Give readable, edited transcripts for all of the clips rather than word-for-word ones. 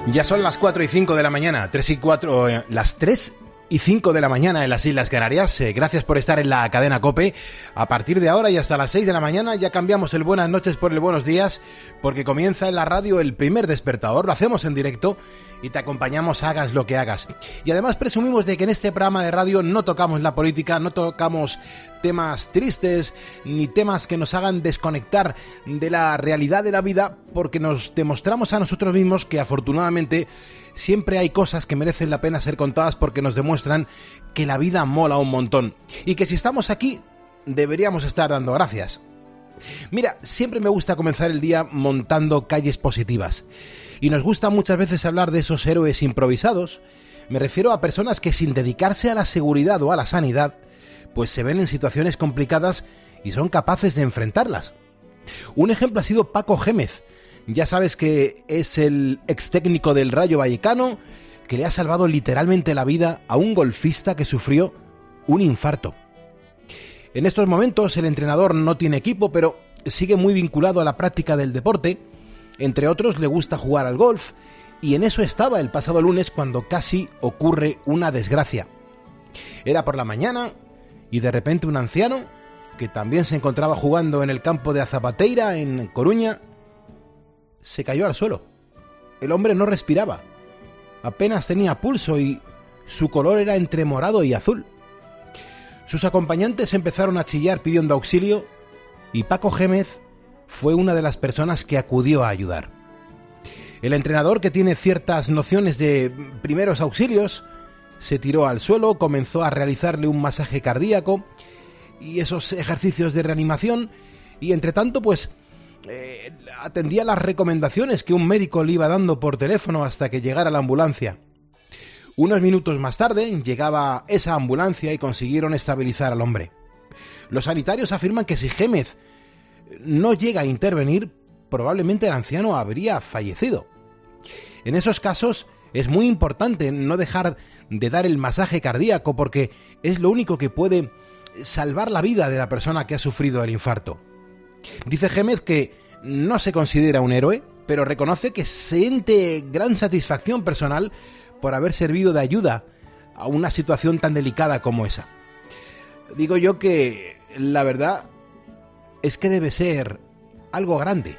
Ya son las 4 y 5 de la mañana, las 3 y 5 de la mañana en las Islas Canarias. Gracias por estar en la cadena COPE. A partir de ahora y hasta las 6 de la mañana ya cambiamos el buenas noches por el buenos días, porque comienza en la radio el primer despertador. Lo hacemos en directo y te acompañamos hagas lo que hagas. Y además presumimos de que en este programa de radio no tocamos la política, no tocamos temas tristes ni temas que nos hagan desconectar de la realidad de la vida, porque nos demostramos a nosotros mismos que afortunadamente siempre hay cosas que merecen la pena ser contadas, porque nos demuestran que la vida mola un montón y que si estamos aquí deberíamos estar dando gracias. Mira, siempre me gusta comenzar el día montando calles positivas. Y nos gusta muchas veces hablar de esos héroes improvisados. Me refiero a personas que sin dedicarse a la seguridad o a la sanidad, pues se ven en situaciones complicadas y son capaces de enfrentarlas. Un ejemplo ha sido Paco Gémez. Ya sabes que es el ex técnico del Rayo Vallecano, que le ha salvado literalmente la vida a un golfista que sufrió un infarto. En estos momentos el entrenador no tiene equipo, pero sigue muy vinculado a la práctica del deporte. Entre otros, le gusta jugar al golf, y en eso estaba el pasado lunes cuando casi ocurre una desgracia. Era por la mañana y de repente un anciano, que también se encontraba jugando en el campo de Azapateira, en Coruña, se cayó al suelo. El hombre no respiraba, apenas tenía pulso y su color era entre morado y azul. Sus acompañantes empezaron a chillar pidiendo auxilio y Paco Gémez fue una de las personas que acudió a ayudar. El entrenador, que tiene ciertas nociones de primeros auxilios, se tiró al suelo, comenzó a realizarle un masaje cardíaco y esos ejercicios de reanimación, y entre tanto atendía las recomendaciones que un médico le iba dando por teléfono hasta que llegara la ambulancia. Unos minutos más tarde llegaba esa ambulancia y consiguieron estabilizar al hombre. Los sanitarios afirman que si Gémez no llega a intervenir, probablemente el anciano habría fallecido. En esos casos es muy importante no dejar de dar el masaje cardíaco, porque es lo único que puede salvar la vida de la persona que ha sufrido el infarto. Dice Gémez que no se considera un héroe, pero reconoce que siente gran satisfacción personal por haber servido de ayuda a una situación tan delicada como esa. Digo yo que la verdad es que debe ser algo grande.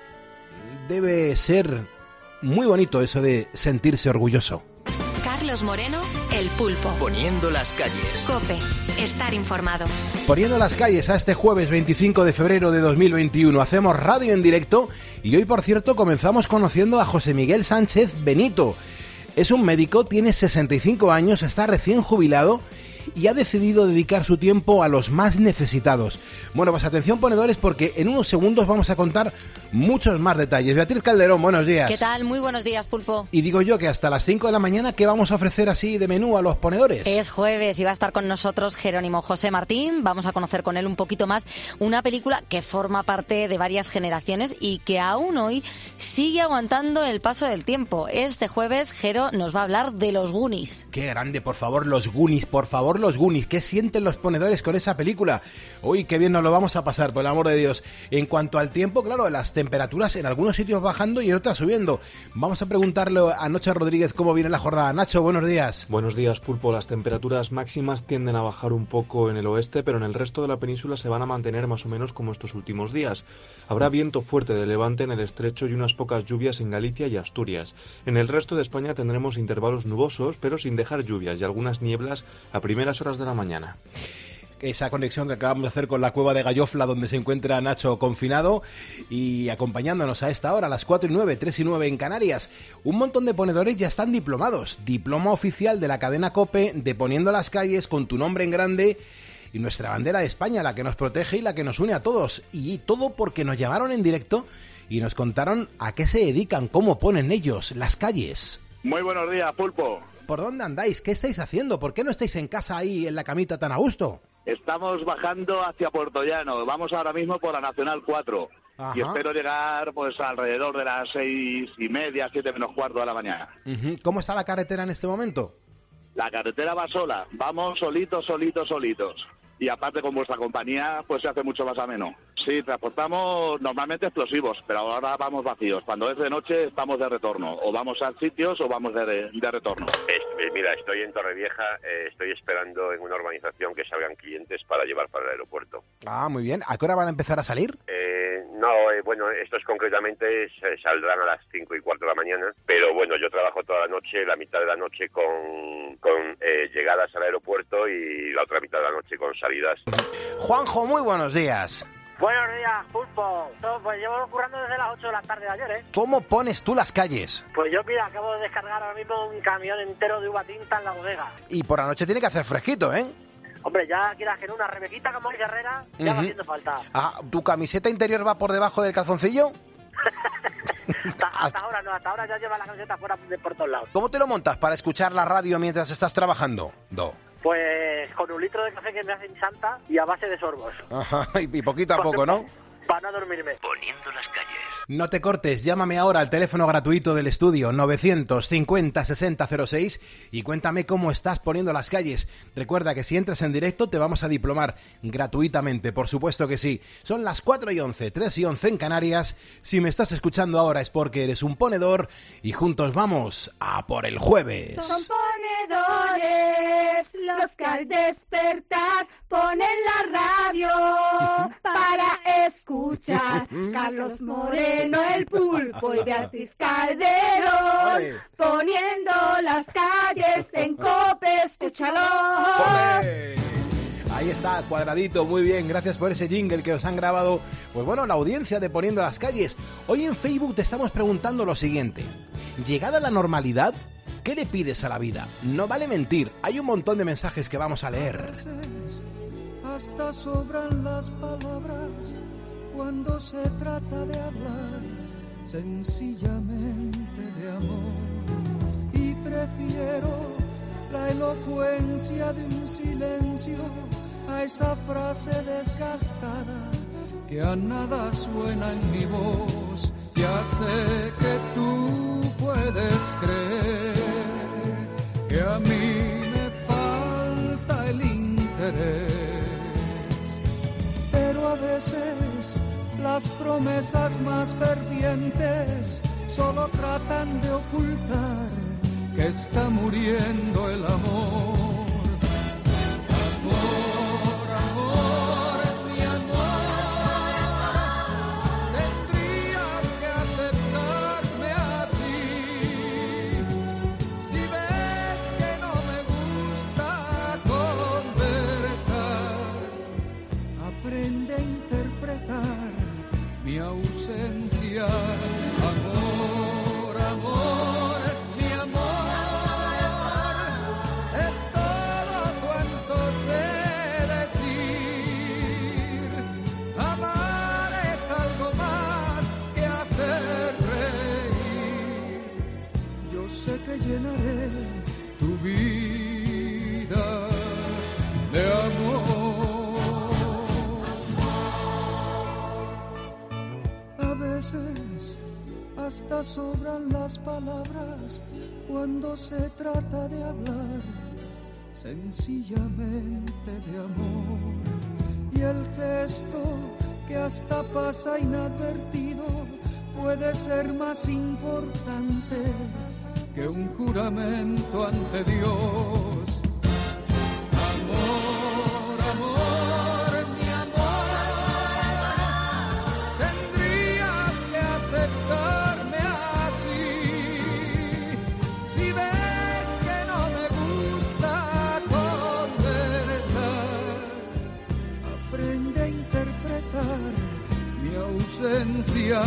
Debe ser muy bonito eso de sentirse orgulloso. Carlos Moreno, El Pulpo. Poniendo las calles. COPE. Estar informado. Poniendo las calles a este jueves 25 de febrero de 2021. Hacemos radio en directo y hoy, por cierto, comenzamos conociendo a José Miguel Sánchez Benito. Es un médico, tiene 65 años, está recién jubilado y ha decidido dedicar su tiempo a los más necesitados. Bueno, pues atención, ponedores, porque en unos segundos vamos a contar muchos más detalles. Beatriz Calderón, buenos días. ¿Qué tal? Muy buenos días, Pulpo. Y digo yo que hasta las 5 de la mañana, ¿qué vamos a ofrecer así de menú a los ponedores? Es jueves y va a estar con nosotros Jerónimo José Martín. Vamos a conocer con él un poquito más una película que forma parte de varias generaciones y que aún hoy sigue aguantando el paso del tiempo. Este jueves, Jero nos va a hablar de Los Goonies. Qué grande, por favor, Los Goonies, por favor, Los Goonies. ¿Qué sienten los ponedores con esa película? Uy, qué bien nos lo vamos a pasar, por el amor de Dios. En cuanto al tiempo, claro, las temperaturas en algunos sitios bajando y en otras subiendo. Vamos a preguntarle a Nacho Rodríguez cómo viene la jornada. Nacho, buenos días. Buenos días, Pulpo. Las temperaturas máximas tienden a bajar un poco en el oeste, pero en el resto de la península se van a mantener más o menos como estos últimos días. Habrá viento fuerte de levante en el estrecho y unas pocas lluvias en Galicia y Asturias. En el resto de España tendremos intervalos nubosos, pero sin dejar lluvias y algunas nieblas a primeras horas de la mañana. Esa conexión que acabamos de hacer con la cueva de Gallofla, donde se encuentra Nacho confinado y acompañándonos a esta hora, a las 4 y 9, 3 y 9 en Canarias. Un montón de ponedores ya están diplomados. Diploma oficial de la cadena COPE de Poniendo las calles, con tu nombre en grande y nuestra bandera de España, la que nos protege y la que nos une a todos. Y todo porque nos llamaron en directo y nos contaron a qué se dedican, cómo ponen ellos las calles. Muy buenos días, Pulpo. ¿Por dónde andáis? ¿Qué estáis haciendo? ¿Por qué no estáis en casa ahí en la camita tan a gusto? Estamos bajando hacia Puerto Llano. Vamos ahora mismo por la Nacional 4. Ajá. Y espero llegar pues alrededor de las 6:30, 7 menos cuarto de la mañana. ¿Cómo está la carretera en este momento? La carretera va sola. Vamos solitos. Y aparte con vuestra compañía, pues se hace mucho más ameno. Sí, transportamos normalmente explosivos, pero ahora vamos vacíos. Cuando es de noche vamos de retorno, o vamos a sitios o vamos de retorno. Mira, estoy en Torrevieja, estoy esperando en una urbanización que salgan clientes para llevar para el aeropuerto. Ah, muy bien. ¿A qué hora van a empezar a salir? Bueno, estos concretamente saldrán a las 5:15 de la mañana, pero bueno, yo trabajo toda la noche, la mitad de la noche con llegadas al aeropuerto y la otra mitad de la noche con salidas. Juanjo, muy buenos días. Buenos días, Pulpo. Pues llevo currando desde las 8 de la tarde de ayer, ¿eh? ¿Cómo pones tú las calles? Pues yo, mira, acabo de descargar ahora mismo un camión entero de uva tinta en la bodega. Y por la noche tiene que hacer fresquito, ¿eh? Hombre, ya quieras que en una rebequita como es Herrera, ya va haciendo falta. Ah, ¿tu camiseta interior va por debajo del calzoncillo? hasta ahora ya lleva la camiseta fuera por todos lados. ¿Cómo te lo montas para escuchar la radio mientras estás trabajando? Pues con un litro de café que me hacen santa y a base de sorbos. Ajá, y poquito a poco, ¿no? Para no dormirme. Poniendo las calles. No te cortes, llámame ahora al teléfono gratuito del estudio 950-6006 y cuéntame cómo estás poniendo las calles. Recuerda que si entras en directo te vamos a diplomar gratuitamente, por supuesto que sí. Son las 4:11, 3:11 en Canarias. Si me estás escuchando ahora es porque eres un ponedor y juntos vamos a por el jueves. Son ponedores los que al despertar ponen la radio para escuchar. Carlos Moreno, el Pulpo y Beatriz Calderón, ¡Ole! poniendo las calles en COPE, escúchalo. ¡Ole! Ahí está, cuadradito, muy bien, gracias por ese jingle que os han grabado, pues bueno, la audiencia de Poniendo las Calles. Hoy en Facebook te estamos preguntando lo siguiente: ¿llegada la normalidad? ¿Qué le pides a la vida? No vale mentir, hay un montón de mensajes que vamos a leer. Hasta sobran las palabras cuando se trata de hablar sencillamente de amor, y prefiero la elocuencia de un silencio a esa frase desgastada que a nada suena en mi voz. Ya sé que tú puedes creer que a mí me falta el interés, pero a veces las promesas más fervientes solo tratan de ocultar que está muriendo el amor. Amor, amor, mi amor, tendrías que aceptarme así. Si ves que no me gusta conversar, aprende a interpretar mi ausencia. Amor, amor, mi amor, es todo cuanto sé decir. Amar es algo más que hacer reír. Yo sé que llenaré tu vida de amor. A veces hasta sobran las palabras cuando se trata de hablar sencillamente de amor, y el gesto que hasta pasa inadvertido puede ser más importante que un juramento ante Dios. Amor, amor, mi amor, tendrías que aceptarme así. Si ves que no me gusta conversar, aprende a interpretar mi ausencia.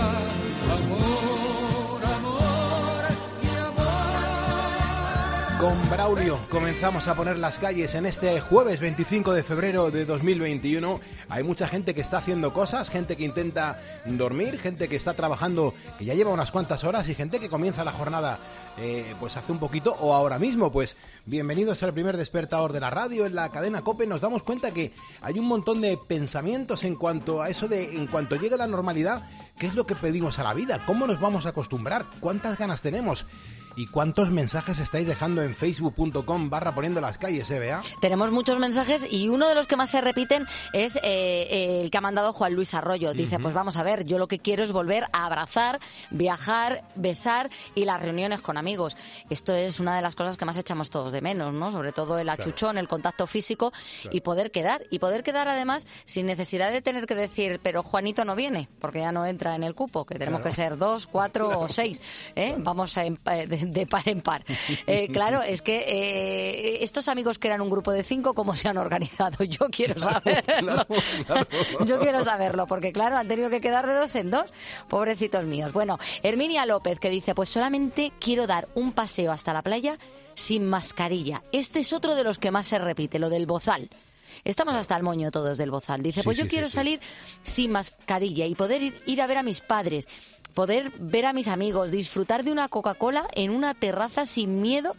Amor, amor, mi amor. Con Braulio comenzamos a poner las calles en este jueves 25 de febrero de 2021. Hay mucha gente que está haciendo cosas, gente que intenta dormir, gente que está trabajando, que ya lleva unas cuantas horas, y gente que comienza la jornada pues hace un poquito o ahora mismo. Pues bienvenidos al primer despertador de la radio en la cadena COPE. Nos damos cuenta que hay un montón de pensamientos en cuanto a eso de, en cuanto llegue la normalidad, ¿Qué es lo que pedimos a la vida? ¿Cómo nos vamos a acostumbrar? ¿Cuántas ganas tenemos? ¿Y cuántos mensajes estáis dejando en facebook.com/poniendo las calles, Bea? Tenemos muchos mensajes y uno de los que más se repiten es el que ha mandado Juan Luis Arroyo. Dice, pues vamos a ver, yo lo que quiero es volver a abrazar, viajar, besar y las reuniones con amigos. Esto es una de las cosas que más echamos todos de menos, ¿no? Sobre todo el achuchón, el contacto físico y poder quedar. Y poder quedar además sin necesidad de tener que decir, pero Juanito no viene, porque ya no entra en el cupo, que tenemos que ser 2, 4 o 6. Vamos de par en par. Claro, es que estos amigos que eran un grupo de 5, ¿cómo se han organizado? Yo quiero saberlo. Yo quiero saberlo, porque claro, han tenido que quedar de 2 en 2. Pobrecitos míos. Bueno, Herminia López, que dice, pues solamente quiero dar un paseo hasta la playa sin mascarilla. Este es otro de los que más se repite, lo del bozal. Estamos hasta el moño todos del bozal. Dice, pues yo quiero salir sin mascarilla y poder ir a ver a mis padres, poder ver a mis amigos, disfrutar de una Coca-Cola en una terraza sin miedo,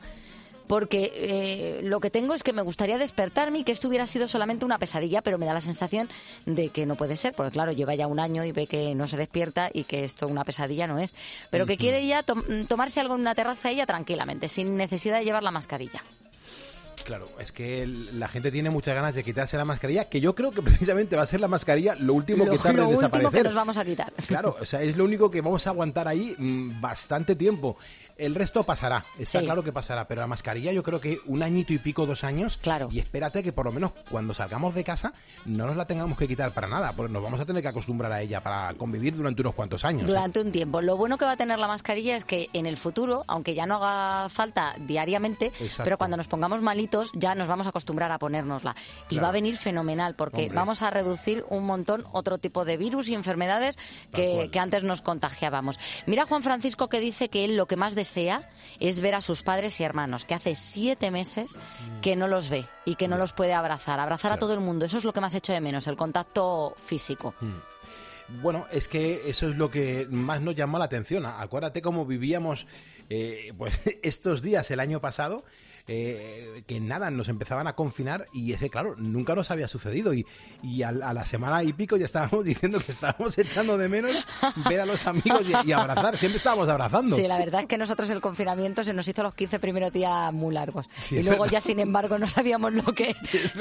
porque lo que tengo es que me gustaría despertarme y que esto hubiera sido solamente una pesadilla, pero me da la sensación de que no puede ser, porque claro, lleva ya un año y ve que no se despierta y que esto una pesadilla no es, pero que quiere ya tomarse algo en una terraza ella tranquilamente, sin necesidad de llevar la mascarilla. Claro, es que la gente tiene muchas ganas de quitarse la mascarilla, que yo creo que precisamente va a ser la mascarilla lo último que tarde en desaparecer. Lo último que nos vamos a quitar. Claro, o sea, es lo único que vamos a aguantar ahí bastante tiempo. El resto pasará, está claro que pasará, pero la mascarilla yo creo que 1 añito y pico, 2 años, y espérate que por lo menos cuando salgamos de casa no nos la tengamos que quitar para nada, porque nos vamos a tener que acostumbrar a ella para convivir durante unos cuantos años. Durante un tiempo. Lo bueno que va a tener la mascarilla es que en el futuro, aunque ya no haga falta diariamente, pero cuando nos pongamos malitos ya nos vamos a acostumbrar a ponérnosla. Y va a venir fenomenal, porque vamos a reducir un montón otro tipo de virus y enfermedades que antes nos contagiábamos. Mira Juan Francisco, que dice que él lo que más desea es ver a sus padres y hermanos, que hace 7 meses que no los ve y que no los puede abrazar a todo el mundo. Eso es lo que más echo de menos, el contacto físico. Bueno, es que eso es lo que más nos llamó la atención. Acuérdate cómo vivíamos pues estos días el año pasado, que nada, nos empezaban a confinar y ese, claro, nunca nos había sucedido y a la semana y pico ya estábamos diciendo que estábamos echando de menos ver a los amigos y abrazar, siempre estábamos abrazando. Sí, la verdad es que nosotros el confinamiento se nos hizo los 15 primeros días muy largos y luego ya sin embargo no sabíamos lo que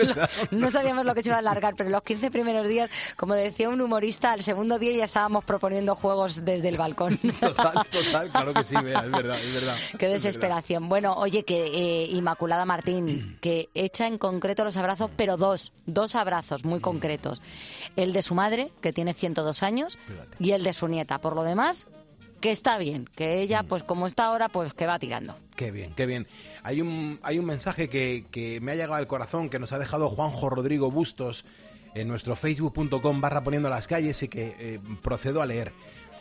se iba a alargar, pero los 15 primeros días, como decía un humorista, al segundo día ya estábamos proponiendo juegos desde el balcón. Total, claro que sí, Bea, es verdad. Qué desesperación. Bueno, oye, que Inmaculada Martín, que echa en concreto los abrazos, pero dos abrazos muy concretos. El de su madre, que tiene 102 años, y el de su nieta. Por lo demás, que está bien, que ella, pues como está ahora, pues que va tirando. Qué bien, qué bien. Hay un mensaje que me ha llegado al corazón, que nos ha dejado Juanjo Rodrigo Bustos en nuestro facebook.com/poniendo las calles y que procedo a leer.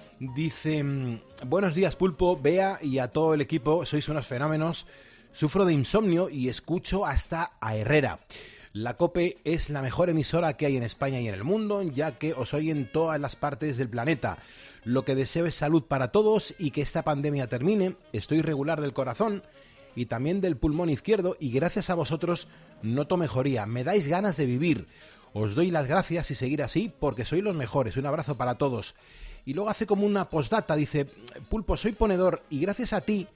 Dice, buenos días Pulpo, Bea y a todo el equipo, sois unos fenómenos. Sufro de insomnio y escucho hasta a Herrera. La COPE es la mejor emisora que hay en España y en el mundo, ya que os oye en todas las partes del planeta. Lo que deseo es salud para todos y que esta pandemia termine. Estoy regular del corazón y también del pulmón izquierdo y gracias a vosotros noto mejoría. Me dais ganas de vivir. Os doy las gracias y seguir así porque sois los mejores. Un abrazo para todos. Y luego hace como una postdata, dice, Pulpo, soy ponedor y gracias a ti,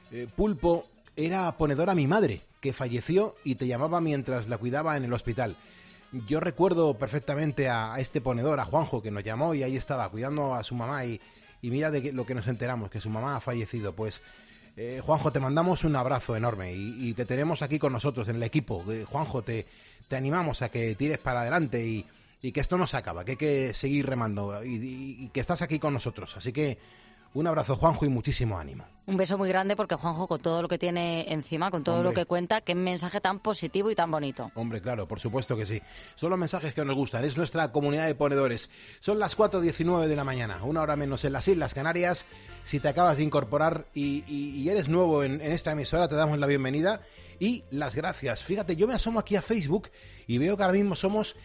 Pulpo, era ponedora mi madre, que falleció y te llamaba mientras la cuidaba en el hospital. Yo recuerdo perfectamente a este ponedor, a Juanjo, que nos llamó y ahí estaba cuidando a su mamá y mira de lo que nos enteramos, que su mamá ha fallecido. Pues, Juanjo, te mandamos un abrazo enorme y te tenemos aquí con nosotros en el equipo. Juanjo, te animamos a que tires para adelante y que esto no se acaba, que hay que seguir remando y que estás aquí con nosotros. Así que un abrazo, Juanjo, y muchísimo ánimo. Un beso muy grande porque Juanjo, con todo lo que tiene encima, con todo lo que cuenta, qué mensaje tan positivo y tan bonito. Hombre, claro, por supuesto que sí. Son los mensajes que nos gustan, es nuestra comunidad de ponedores. Son las 4:19 de la mañana, 1 hora menos en las Islas Canarias. Si te acabas de incorporar y eres nuevo en esta emisora, te damos la bienvenida y las gracias. Fíjate, yo me asomo aquí a Facebook y veo que ahora mismo somos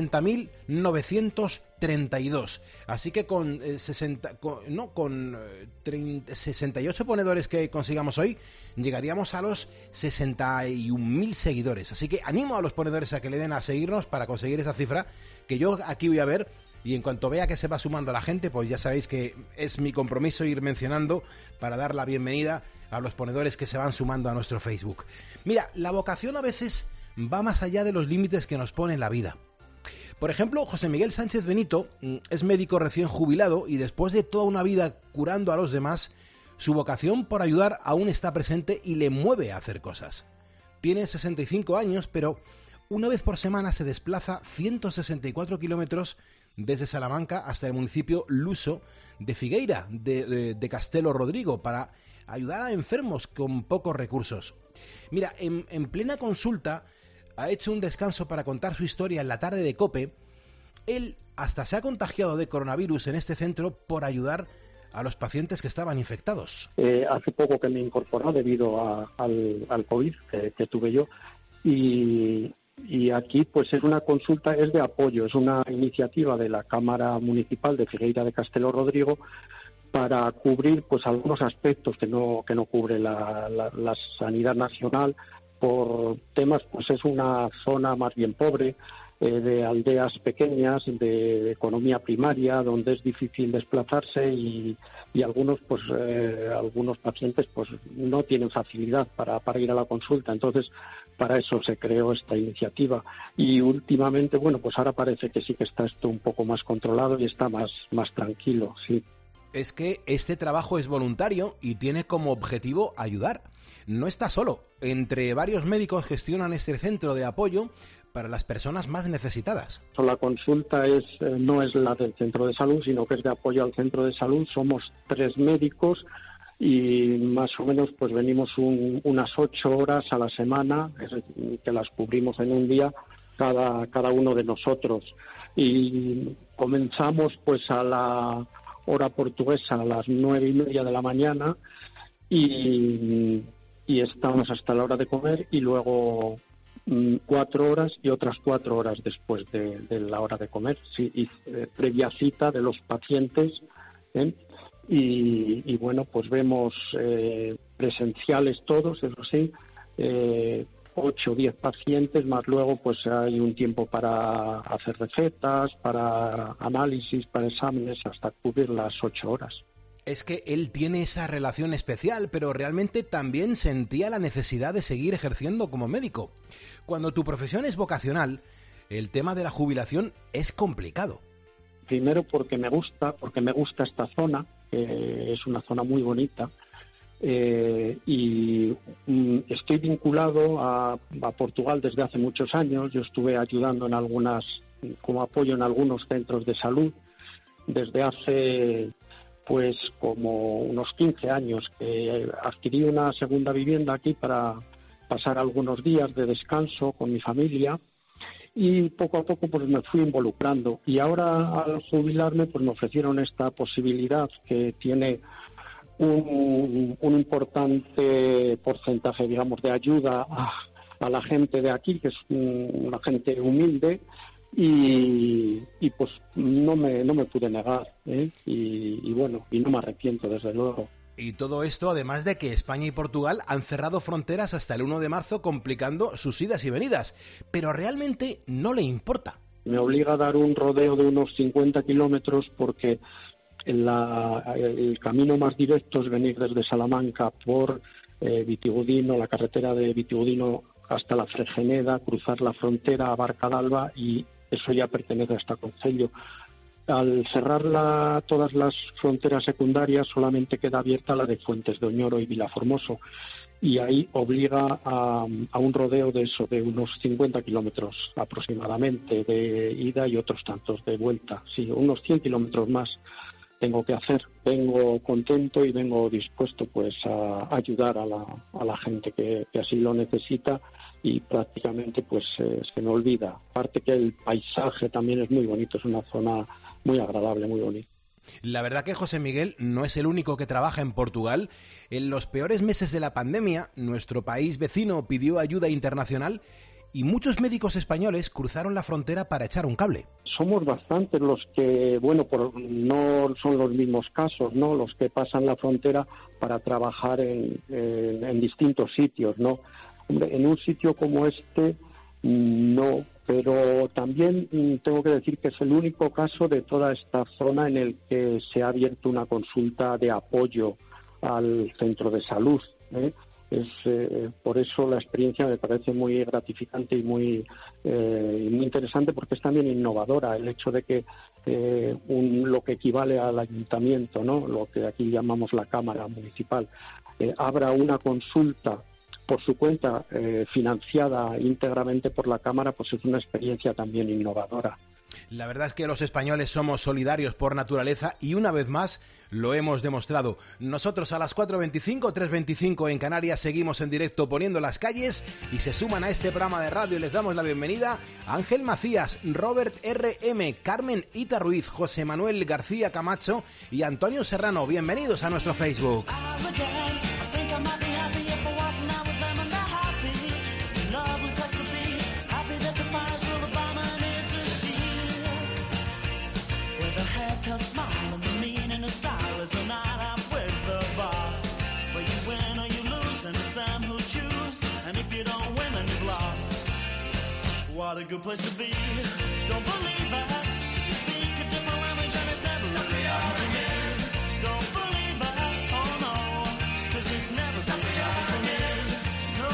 60.932. Así que con 68 ponedores que consigamos hoy, llegaríamos a los 61.000 seguidores. Así que animo a los ponedores a que le den a seguirnos para conseguir esa cifra, que yo aquí voy a ver y en cuanto vea que se va sumando la gente, pues ya sabéis que es mi compromiso ir mencionando para dar la bienvenida a los ponedores que se van sumando a nuestro Facebook. Mira, la vocación a veces va más allá de los límites que nos pone la vida. Por ejemplo, José Miguel Sánchez Benito es médico recién jubilado y después de toda una vida curando a los demás, su vocación por ayudar aún está presente y le mueve a hacer cosas. Tiene 65 años, pero una vez por semana se desplaza 164 kilómetros desde Salamanca hasta el municipio luso de Figueira de Castelo Rodrigo para ayudar a enfermos con pocos recursos. Mira, en plena consulta ha hecho un descanso para contar su historia en la tarde de COPE. Él hasta se ha contagiado de coronavirus en este centro por ayudar a los pacientes que estaban infectados. Hace poco que me incorporé debido al COVID que tuve yo y aquí pues es una consulta, es de apoyo, es una iniciativa de la Cámara Municipal de Figueira de Castelo Rodrigo para cubrir pues algunos aspectos que no cubre la sanidad nacional por temas, pues es una zona más bien pobre, de aldeas pequeñas, de economía primaria, donde es difícil desplazarse y algunos pacientes pues no tienen facilidad para ir a la consulta. Entonces, para eso se creó esta iniciativa. Y últimamente, bueno, pues ahora parece que sí que está esto un poco más controlado y está más tranquilo, sí. Es que este trabajo es voluntario y tiene como objetivo ayudar. No está solo. Entre varios médicos gestionan este centro de apoyo para las personas más necesitadas. La consulta no es la del centro de salud, sino que es de apoyo al centro de salud. Somos 3 médicos y más o menos pues venimos unas 8 horas a la semana, que las cubrimos en un día cada uno de nosotros. Y comenzamos pues a la hora portuguesa a las 9:30 de la mañana y estamos hasta la hora de comer y luego 4 horas y otras 4 horas después de la hora de comer, sí, y previa cita de los pacientes, y bueno, pues vemos presenciales todos, eso sí, 8 o 10 pacientes, más luego pues hay un tiempo para hacer recetas, para análisis, para exámenes, hasta cubrir las 8 horas. Es que él tiene esa relación especial, pero realmente también sentía la necesidad de seguir ejerciendo como médico. Cuando tu profesión es vocacional, el tema de la jubilación es complicado. Primero porque me gusta esta zona, es una zona muy bonita, y estoy vinculado a Portugal desde hace muchos años. Yo estuve ayudando como apoyo en algunos centros de salud desde hace pues como unos 15 años, que adquirí una segunda vivienda aquí para pasar algunos días de descanso con mi familia y poco a poco pues me fui involucrando y ahora al jubilarme pues me ofrecieron esta posibilidad que tiene un importante porcentaje, digamos, de ayuda a la gente de aquí, que es una gente humilde. Y pues no me pude negar, y bueno, y no me arrepiento desde luego. Y todo esto además de que España y Portugal han cerrado fronteras hasta el 1 de marzo complicando sus idas y venidas, pero realmente no le importa. Me obliga a dar un rodeo de unos 50 kilómetros porque el camino más directo es venir desde Salamanca por Vitigudino, la carretera de Vitigudino hasta la Fregeneda, cruzar la frontera a Barcadalba y eso ya pertenece a este concello. Al cerrar todas las fronteras secundarias solamente queda abierta la de Fuentes de Oñoro y Vilaformoso y ahí obliga a un rodeo de unos 50 kilómetros aproximadamente de ida y otros tantos de vuelta. Sí, unos 100 kilómetros más tengo que hacer. Vengo contento y vengo dispuesto pues a ayudar a la gente que así lo necesita y prácticamente pues se me olvida. Aparte que el paisaje también es muy bonito, es una zona muy agradable, muy bonita. La verdad que José Miguel no es el único que trabaja en Portugal. En los peores meses de la pandemia, nuestro país vecino pidió ayuda internacional y muchos médicos españoles cruzaron la frontera para echar un cable. Somos bastantes los que, no son los mismos casos, ¿no? Los que pasan la frontera para trabajar en distintos sitios, ¿no? Hombre, en un sitio como este, no, pero también tengo que decir que es el único caso de toda esta zona en el que se ha abierto una consulta de apoyo al centro de salud, ¿eh? Por eso la experiencia me parece muy gratificante y muy interesante, porque es también innovadora el hecho de que lo que equivale al ayuntamiento, ¿no?, lo que aquí llamamos la Cámara Municipal, abra una consulta por su cuenta, financiada íntegramente por la Cámara, pues es una experiencia también innovadora. La verdad es que los españoles somos solidarios por naturaleza y una vez más lo hemos demostrado. Nosotros a las 4:25, 3:25 en Canarias seguimos en directo poniendo las calles y se suman a este programa de radio y les damos la bienvenida a Ángel Macías, Robert R.M., Carmen Ita Ruiz, José Manuel García Camacho y Antonio Serrano. Bienvenidos a nuestro Facebook. What a good place to be. Don't believe that. You speak a different language and it's never really happened to me. Don't believe that. Oh no. Cause it's never really happened to me. No.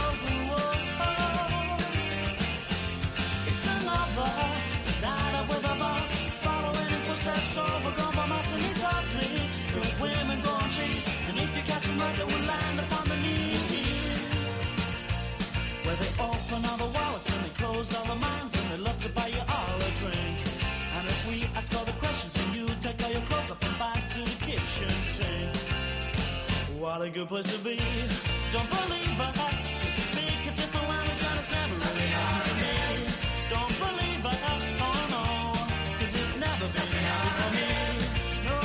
It's another night up with a bus, following in footsteps overgrown by mice and these hearts me. Good women go on trees, and if you catch them right, they will land upon the knees. Where they open all the wallets and they close all the minds and they love to buy you all a drink. And if we ask all the questions and you take all your clothes up and back to the kitchen sink. What a good place to be. Don't believe that. Cause you speak a different language and it's never really happened to me. Don't believe that. Oh no. Cause it's never been happened for me. No.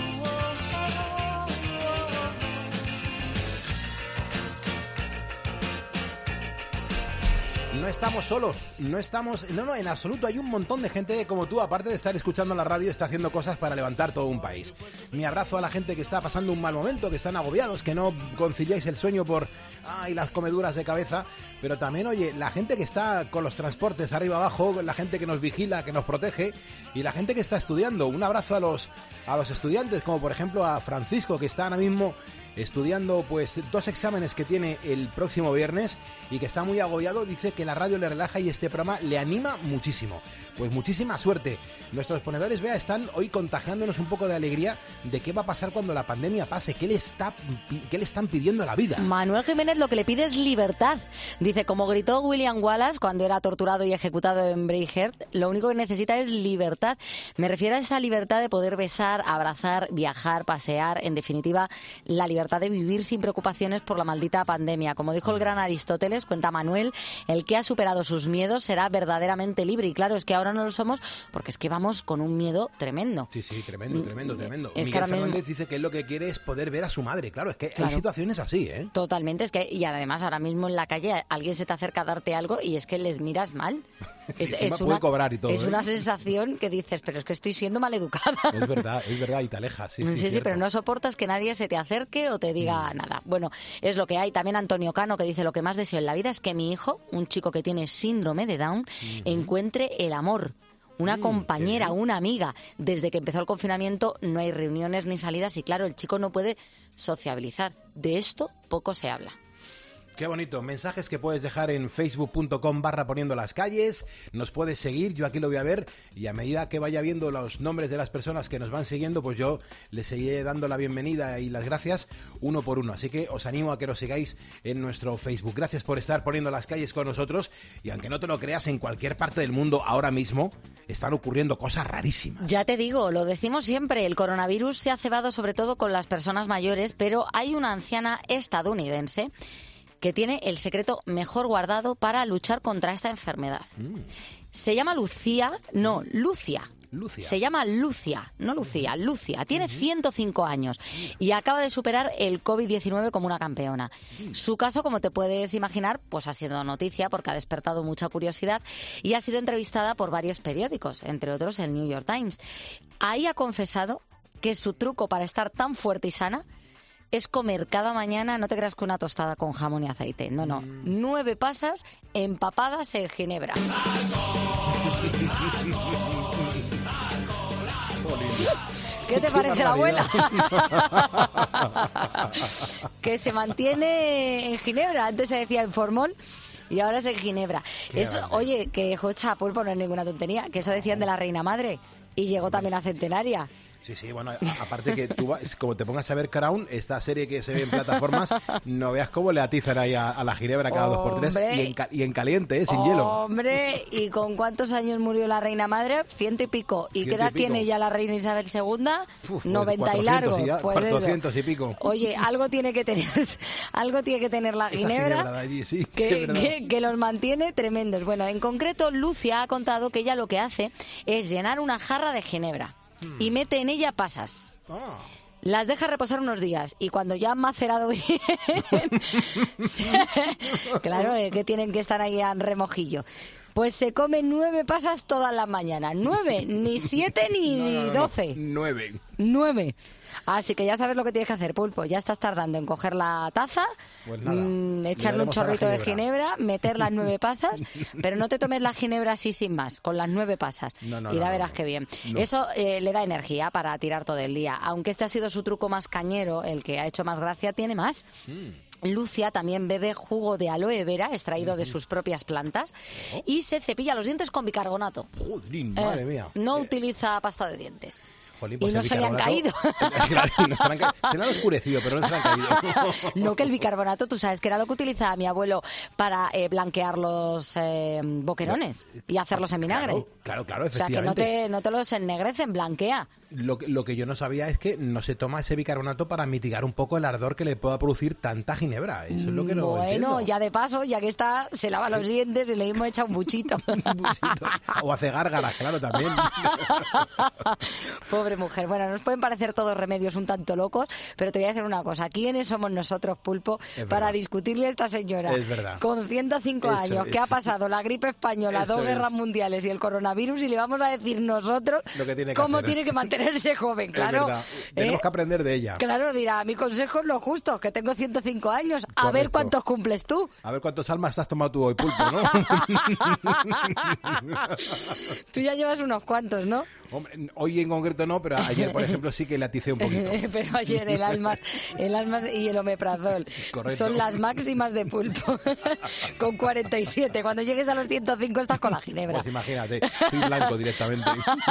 No estamos solos, no, en absoluto. Hay un montón de gente como tú, aparte de estar escuchando la radio, está haciendo cosas para levantar todo un país. Mi abrazo a la gente que está pasando un mal momento, que están agobiados, que no conciliáis el sueño por las comeduras de cabeza, pero también, oye, la gente que está con los transportes arriba abajo, la gente que nos vigila, que nos protege, y la gente que está estudiando. Un abrazo a los estudiantes, como por ejemplo a Francisco, que está ahora mismo estudiando pues 2 exámenes que tiene el próximo viernes y que está muy agobiado. Dice que la radio le relaja y este programa le anima muchísimo. Pues muchísima suerte. Nuestros ponedores, Bea, están hoy contagiándonos un poco de alegría de qué va a pasar cuando la pandemia pase, qué le están pidiendo a la vida. Manuel Jiménez lo que le pide es libertad. Dice, como gritó William Wallace cuando era torturado y ejecutado en Braveheart, lo único que necesita es libertad. Me refiero a esa libertad de poder besar, abrazar, viajar, pasear, en definitiva, la libertad de vivir sin preocupaciones por la maldita pandemia. Como dijo el gran Aristóteles, cuenta Manuel, el que ha superado sus miedos será verdaderamente libre. Y claro, es que ahora no lo somos porque es que vamos con un miedo tremendo. Sí, tremendo. Miguel Fernández dice que él lo que quiere es poder ver a su madre. Claro, es que hay situaciones así, ¿eh? Totalmente, es que, y además ahora mismo en la calle alguien se te acerca a darte algo y es que les miras mal. Puede cobrar y todo, es una sensación que dices, pero es que estoy siendo maleducada. Es verdad, y te alejas. Sí, pero no soportas que nadie se te acerque o te diga nada. Bueno, es lo que hay. También Antonio Cano, que dice, lo que más deseo en la vida es que mi hijo, un chico que tiene síndrome de Down, encuentre el amor. Una compañera, una amiga. Desde que empezó el confinamiento no hay reuniones ni salidas y claro, el chico no puede sociabilizar. De esto poco se habla. Qué bonito. Mensajes que puedes dejar en facebook.com/poniendo las calles. Nos puedes seguir, yo aquí lo voy a ver y a medida que vaya viendo los nombres de las personas que nos van siguiendo, pues yo les seguiré dando la bienvenida y las gracias uno por uno. Así que os animo a que nos sigáis en nuestro Facebook. Gracias por estar poniendo las calles con nosotros y aunque no te lo creas, en cualquier parte del mundo ahora mismo están ocurriendo cosas rarísimas. Ya te digo, lo decimos siempre, el coronavirus se ha cebado sobre todo con las personas mayores, pero hay una anciana estadounidense que tiene el secreto mejor guardado para luchar contra esta enfermedad. Se llama Lucia. Se llama Lucia, no Lucía, Lucia. Tiene 105 años y acaba de superar el COVID-19 como una campeona. Su caso, como te puedes imaginar, pues ha sido noticia porque ha despertado mucha curiosidad y ha sido entrevistada por varios periódicos, entre otros el New York Times. Ahí ha confesado que su truco para estar tan fuerte y sana es comer cada mañana, no te creas que una tostada con jamón y aceite, no, 9 pasas empapadas en ginebra. ¿Qué te parece la abuela? Que se mantiene en ginebra, antes se decía en formol. Y ahora es en ginebra. Eso, oye, que Jocha, Pulpo, no es ninguna tontería, que eso decían de la reina madre y llegó también a centenaria. Sí, bueno, aparte que tú, como te pongas a ver Crown, esta serie que se ve en plataformas, no veas cómo le atizan ahí a la ginebra cada 2x3 y en caliente, sin hielo. Hombre, ¿y con cuántos años murió la reina madre? 100 y pico. ¿Y qué edad tiene ya la reina Isabel II? 90 y largo. Ya, pues 400 eso. Y pico. Oye, algo tiene que tener la ginebra, de allí, sí, que los mantiene tremendos. Bueno, en concreto, Lucia ha contado que ella lo que hace es llenar una jarra de ginebra y mete en ella pasas. Las deja reposar unos días y cuando ya han macerado bien, claro, que tienen que estar ahí a remojillo, pues se come 9 pasas todas las mañanas. 9, ni 7 ni 12. 9. Así que ya sabes lo que tienes que hacer, Pulpo. Ya estás tardando en coger la taza, pues echarle un chorrito de ginebra, meter las 9 pasas, pero no te tomes la ginebra así sin más, con las 9 pasas. Y ya verás qué bien. Eso le da energía para tirar todo el día. Aunque este ha sido su truco más cañero, el que ha hecho más gracia, tiene más. Lucia también bebe jugo de aloe vera extraído de sus propias plantas y se cepilla los dientes con bicarbonato. Joder, madre mía. No utiliza pasta de dientes. Jolín, pues y no se le han caído. Se le han oscurecido, pero no se le han caído. No, que el bicarbonato, tú sabes que era lo que utilizaba mi abuelo para blanquear los boquerones y hacerlos en vinagre. Claro, efectivamente. O sea, que no te los ennegrecen, blanquea. Lo que yo no sabía es que no se toma ese bicarbonato para mitigar un poco el ardor que le pueda producir tanta ginebra. Eso es lo que no entiendo. Bueno, ya de paso, ya que está, se lava los dientes y le hemos echado un buchito. O hace gárgaras, claro, también. Pobre mujer. Bueno, nos pueden parecer todos remedios un tanto locos, pero te voy a decir una cosa. ¿Quiénes somos nosotros, Pulpo, para discutirle a esta señora? Es verdad. Con 105 años, que ha pasado la gripe española, 2 guerras mundiales y el coronavirus, y le vamos a decir nosotros cómo tiene que mantenerse joven, claro. Es verdad. Tenemos que aprender de ella. Claro, dirá, mi consejo es lo justo, que tengo 105 años. A Correcto. Ver cuántos cumples tú. A ver cuántos almas te has tomado tú hoy, Pulpo, ¿no? Tú ya llevas unos cuantos, ¿no? Hombre, hoy en concreto no, pero ayer, por ejemplo, sí que le aticé un poquito. Pero ayer el almas y el omeprazol. Correcto. Son las máximas de Pulpo. Con 47. Cuando llegues a los 105 estás con la ginebra. Pues imagínate, soy blanco directamente.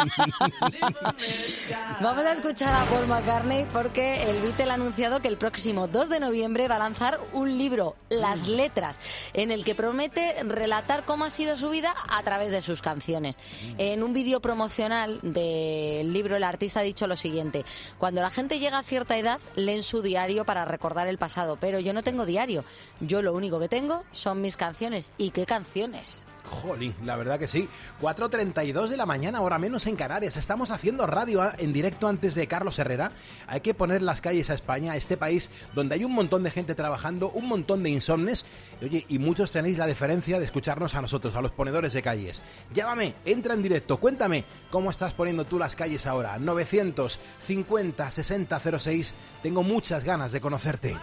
Vamos a escuchar a Paul McCartney porque el Beatle ha anunciado que el próximo 2 de noviembre va a lanzar un libro, Las Letras, en el que promete relatar cómo ha sido su vida a través de sus canciones. En un vídeo promocional del libro, el artista ha dicho lo siguiente: cuando la gente llega a cierta edad, leen su diario para recordar el pasado, pero yo no tengo diario. Yo lo único que tengo son mis canciones. ¿Y qué canciones? Jolín, la verdad que sí. 4:32 de la mañana, hora menos en Canarias. Estamos haciendo radio en directo antes de Carlos Herrera. Hay que poner las calles a España, a este país donde hay un montón de gente trabajando, un montón de insomnes. Oye, y muchos tenéis la deferencia de escucharnos a nosotros, a los ponedores de calles. Llámame, entra en directo, cuéntame cómo estás poniendo tú las calles ahora. 950 60 06. Tengo muchas ganas de conocerte.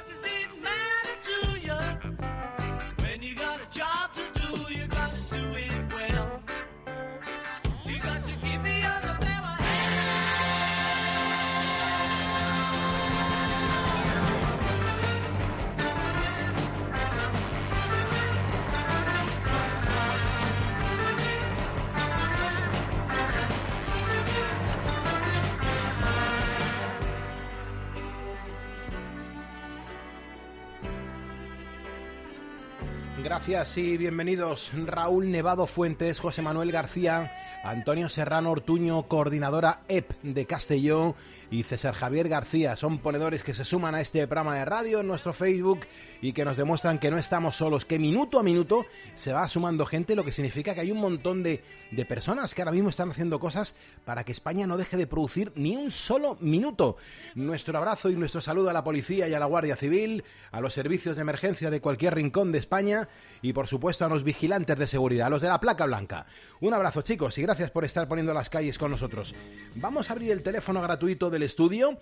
Gracias y bienvenidos Raúl Nevado Fuentes, José Manuel García, Antonio Serrano Ortuño, coordinadora EP de Castellón, y César Javier García. Son ponedores que se suman a este programa de radio en nuestro Facebook y que nos demuestran que no estamos solos, que minuto a minuto se va sumando gente, lo que significa que hay un montón de personas que ahora mismo están haciendo cosas para que España no deje de producir ni un solo minuto. Nuestro abrazo y nuestro saludo a la policía y a la Guardia Civil, a los servicios de emergencia de cualquier rincón de España, compañía y por supuesto a los vigilantes de seguridad, a los de la placa blanca. Un abrazo, chicos, y gracias por estar poniendo las calles con nosotros. Vamos a abrir el teléfono gratuito del estudio,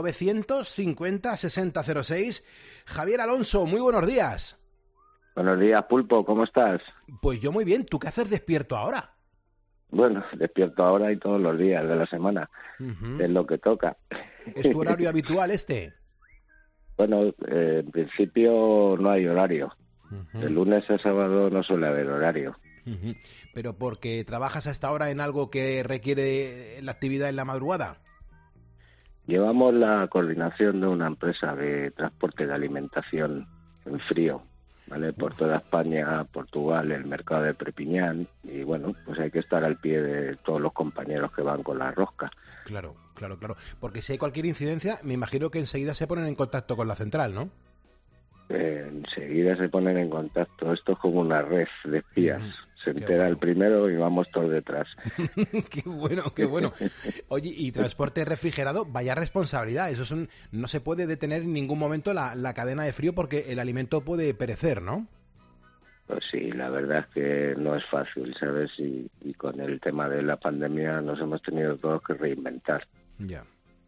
950-6006. Javier Alonso, muy buenos días. Buenos días, Pulpo, ¿cómo estás? Pues yo muy bien, ¿tú qué haces despierto ahora? Bueno, despierto ahora y todos los días de la semana, es lo que toca. ¿Es tu horario habitual este? Bueno, en principio no hay horario. El lunes a sábado no suele haber horario. ¿Pero porque trabajas a esta hora en algo que requiere la actividad en la madrugada? Llevamos la coordinación de una empresa de transporte de alimentación en frío, ¿vale? Por toda España, Portugal, el mercado de Perpiñán, y bueno, pues hay que estar al pie de todos los compañeros que van con la rosca. Claro. Porque si hay cualquier incidencia, me imagino que enseguida se ponen en contacto con la central, ¿no? Enseguida se ponen en contacto. Esto es como una red de espías. Se entera el primero y vamos todos detrás. Qué bueno. Oye, y transporte refrigerado, vaya responsabilidad. No se puede detener en ningún momento la cadena de frío porque el alimento puede perecer, ¿no? Pues sí, la verdad es que no es fácil, ¿sabes? Y con el tema de la pandemia nos hemos tenido todos que reinventar. Ya.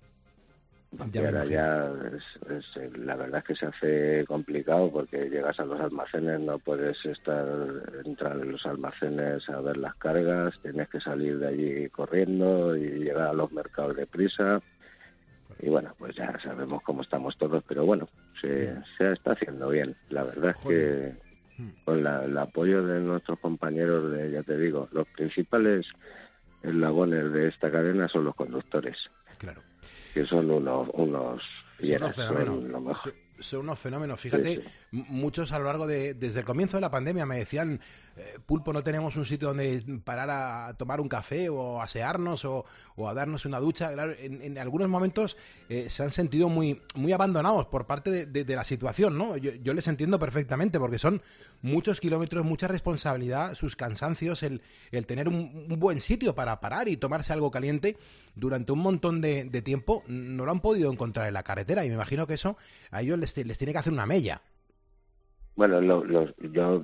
Y ahora ya la verdad es que se hace complicado porque llegas a los almacenes, no puedes entrar en los almacenes a ver las cargas, tienes que salir de allí corriendo y llegar a los mercados deprisa. Y bueno, pues ya sabemos cómo estamos todos, pero bueno, se está haciendo bien. La verdad es que con el apoyo de nuestros compañeros, ya te digo, los principales eslabones de esta cadena son los conductores. Claro. Que son unos fieras, son lo mejor. Son unos fenómenos. Fíjate, muchos a lo largo desde el comienzo de la pandemia me decían, Pulpo, no tenemos un sitio donde parar a tomar un café o a asearnos o a darnos una ducha. Claro, en algunos momentos se han sentido muy abandonados por parte de la situación, ¿no? Yo les entiendo perfectamente porque son muchos kilómetros, mucha responsabilidad, sus cansancios, el tener un buen sitio para parar y tomarse algo caliente durante un montón de tiempo no lo han podido encontrar en la carretera y me imagino que eso a ellos les tiene que hacer una mella. Bueno, los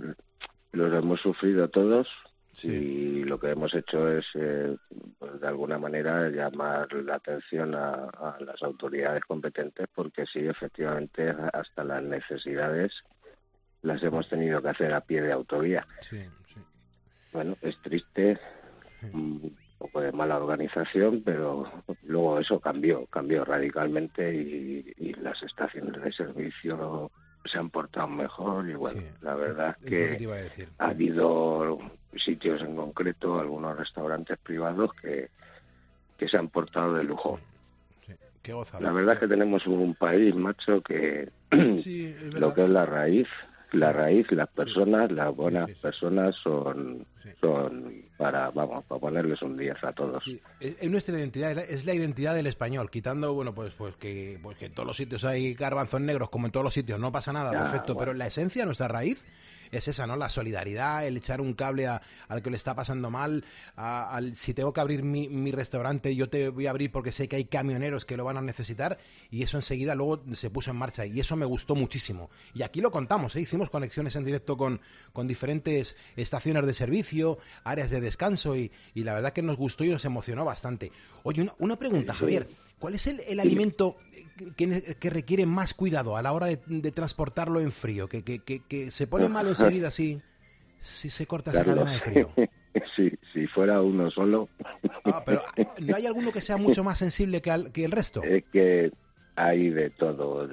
hemos sufrido todos y lo que hemos hecho es, pues de alguna manera, llamar la atención a las autoridades competentes porque sí, efectivamente, hasta las necesidades las hemos tenido que hacer a pie de autovía. Sí. Bueno, es triste, un poco de mala organización, pero luego eso cambió radicalmente y las estaciones de servicio se han portado mejor y bueno, la verdad es que ha habido sitios en concreto, algunos restaurantes privados que se han portado de lujo. Qué gozada. La verdad es que tenemos un país, macho, que lo que es la raíz, las personas, las buenas personas son para ponerles un 10 a todos. Sí. Es nuestra identidad, es la identidad del español, quitando, bueno, pues que en todos los sitios hay garbanzos negros, como en todos los sitios, no pasa nada, perfecto, bueno. Pero la esencia, nuestra raíz, es esa, ¿no? La solidaridad, el echar un cable al que le está pasando mal, si tengo que abrir mi restaurante, yo te voy a abrir porque sé que hay camioneros que lo van a necesitar, y eso enseguida luego se puso en marcha, y eso me gustó muchísimo. Y aquí lo contamos, hicimos conexiones en directo con diferentes estaciones de servicio, áreas de descanso, y la verdad que nos gustó y nos emocionó bastante. Oye, una pregunta, Javier. ¿Cuál es el alimento que requiere más cuidado a la hora de transportarlo en frío? Que se pone malo enseguida si se corta esa cadena de frío. Si fuera uno solo. Pero ¿no hay alguno que sea mucho más sensible que el resto? Es que hay de todo.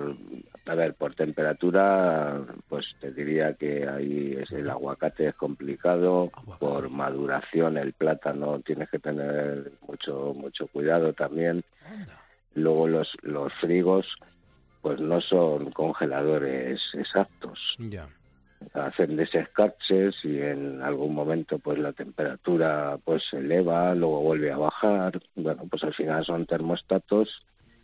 Por temperatura, pues te diría que el aguacate es complicado. Por maduración, el plátano tienes que tener mucho cuidado también. Luego los frigos, pues no son congeladores exactos. Ya. Hacen desescarches y en algún momento pues la temperatura pues se eleva, luego vuelve a bajar. Bueno, pues al final son termostatos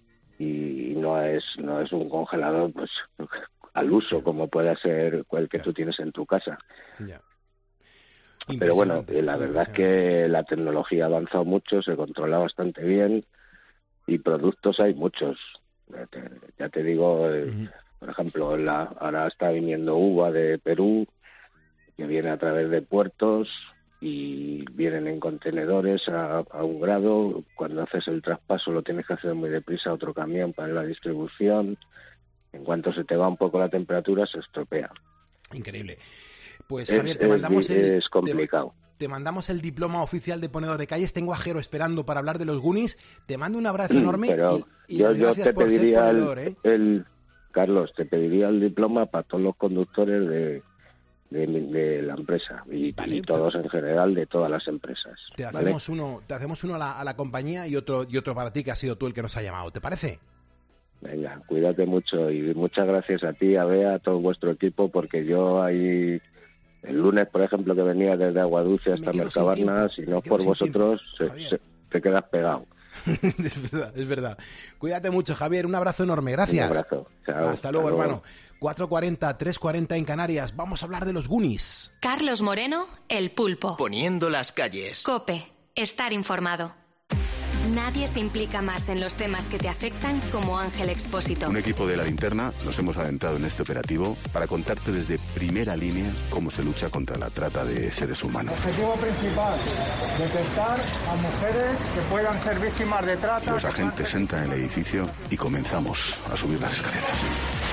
y no es un congelador pues al uso como puede ser el que tú tienes en tu casa. Ya. Pero bueno, la verdad es que la tecnología ha avanzado mucho, se controla bastante bien y productos hay muchos. Ya te digo, Por ejemplo, ahora está viniendo uva de Perú, que viene a través de puertos y vienen en contenedores a 1 grado. Cuando haces el traspaso lo tienes que hacer muy deprisa a otro camión para la distribución. En cuanto se te va un poco la temperatura, se estropea. Increíble. Pues Javier, te mandamos es complicado. Te mandamos el diploma oficial de ponedor de calles. Tengo a Jero esperando para hablar de los Goonies. Te mando un abrazo enorme. Pero y yo te pediría ponedor, Carlos, te pediría el diploma para todos los conductores de la empresa y todos en general, de todas las empresas. Te hacemos uno a la compañía y otro para ti, que has sido tú el que nos ha llamado. ¿Te parece? Venga, cuídate mucho y muchas gracias a ti, a Bea, a todo vuestro equipo, porque yo ahí el lunes, por ejemplo, que venía desde Aguadulce hasta Mercabarna, si no por vosotros, te quedas pegado. Es verdad. Cuídate mucho, Javier. Un abrazo enorme. Gracias. Un abrazo. Chao. Hasta luego, hermano. 4:40, 3:40 en Canarias. Vamos a hablar de los Goonies. Carlos Moreno, El Pulpo. Poniendo las calles. COPE. Estar informado. Nadie se implica más en los temas que te afectan como Ángel Expósito. Un equipo de La Linterna nos hemos adentrado en este operativo para contarte desde primera línea cómo se lucha contra la trata de seres humanos. Objetivo principal, detectar a mujeres que puedan ser víctimas de trata. Los agentes entran en el edificio y comenzamos a subir las escaleras.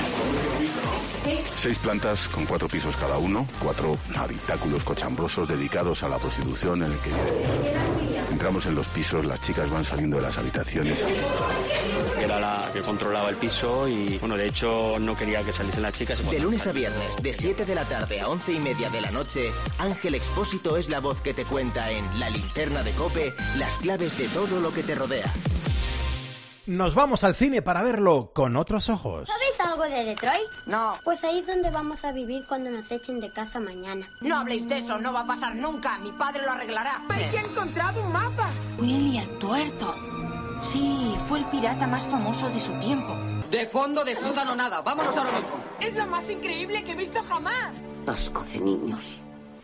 6 plantas con 4 pisos cada uno, 4 habitáculos cochambrosos dedicados a la prostitución en el que entramos en los pisos, las chicas van saliendo de las habitaciones. Era la que controlaba el piso y, bueno, de hecho no quería que saliesen las chicas. De lunes a viernes, de 7 de la tarde a 11:30 de la noche, Ángel Expósito es la voz que te cuenta en La Linterna de COPE las claves de todo lo que te rodea. Nos vamos al cine para verlo con otros ojos. ¿Sabéis algo de Detroit? No. Pues ahí es donde vamos a vivir cuando nos echen de casa mañana. No habléis de eso, no va a pasar nunca. Mi padre lo arreglará. ¡Hay que ha encontrado un mapa! Willy el Tuerto. Sí, fue el pirata más famoso de su tiempo. De fondo, de sótano, nada. Vámonos ahora mismo. Es lo más increíble que he visto jamás. Asco de niños.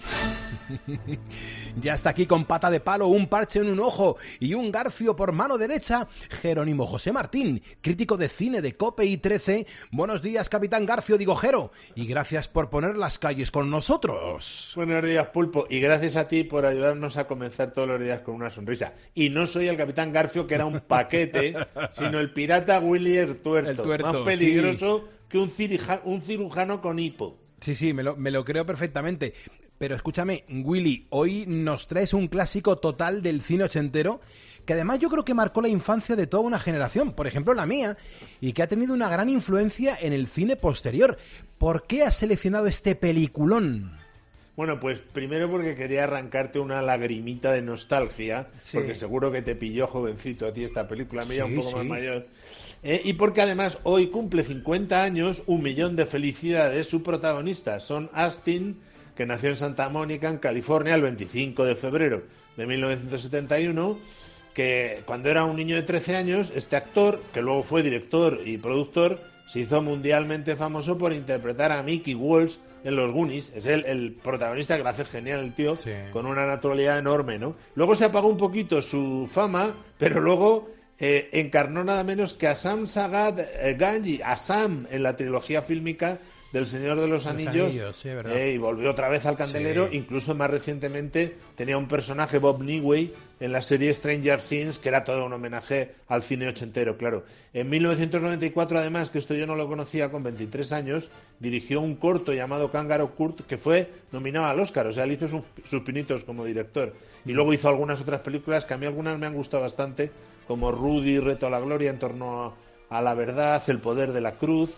Ya está aquí con pata de palo, un parche en un ojo y un garfio por mano derecha, Jerónimo José Martín, crítico de cine de COPE y 13. Buenos días, capitán Garfio, digo Jero, y gracias por poner las calles con nosotros. Buenos días, Pulpo, y gracias a ti por ayudarnos a comenzar todos los días con una sonrisa. Y no soy el capitán Garfio, que era un paquete, sino el pirata Willy el Tuerto, más peligroso que un cirujano con hipo. Sí, me lo creo perfectamente. Pero escúchame, Willy, hoy nos traes un clásico total del cine ochentero que además yo creo que marcó la infancia de toda una generación, por ejemplo la mía, y que ha tenido una gran influencia en el cine posterior. ¿Por qué has seleccionado este peliculón? Bueno, pues primero porque quería arrancarte una lagrimita de nostalgia, porque seguro que te pilló jovencito a ti esta película, me un poco más mayor. Y porque además hoy cumple 50 años, 1.000.000 de felicidades, su protagonista, Sean Astin, que nació en Santa Mónica, en California, el 25 de febrero de 1971, que cuando era un niño de 13 años, este actor, que luego fue director y productor, se hizo mundialmente famoso por interpretar a Mickey Walsh en Los Goonies. Es el protagonista, que lo hace genial el tío, con una naturalidad enorme, ¿no? Luego se apagó un poquito su fama, pero luego encarnó nada menos que a Sam Sagat Ganji, a Sam, en la trilogía fílmica del Señor de los Anillos, y volvió otra vez al candelero. Incluso más recientemente tenía un personaje, Bob Newey, en la serie Stranger Things, que era todo un homenaje al cine ochentero, claro. En 1994, además, que esto yo no lo conocía, con 23 años, dirigió un corto llamado Kangaroo Court, que fue nominado al Oscar, o sea, él hizo sus pinitos como director. Y luego hizo algunas otras películas que a mí algunas me han gustado bastante, como Rudy, Reto a la Gloria, En torno a la verdad, El poder de la cruz.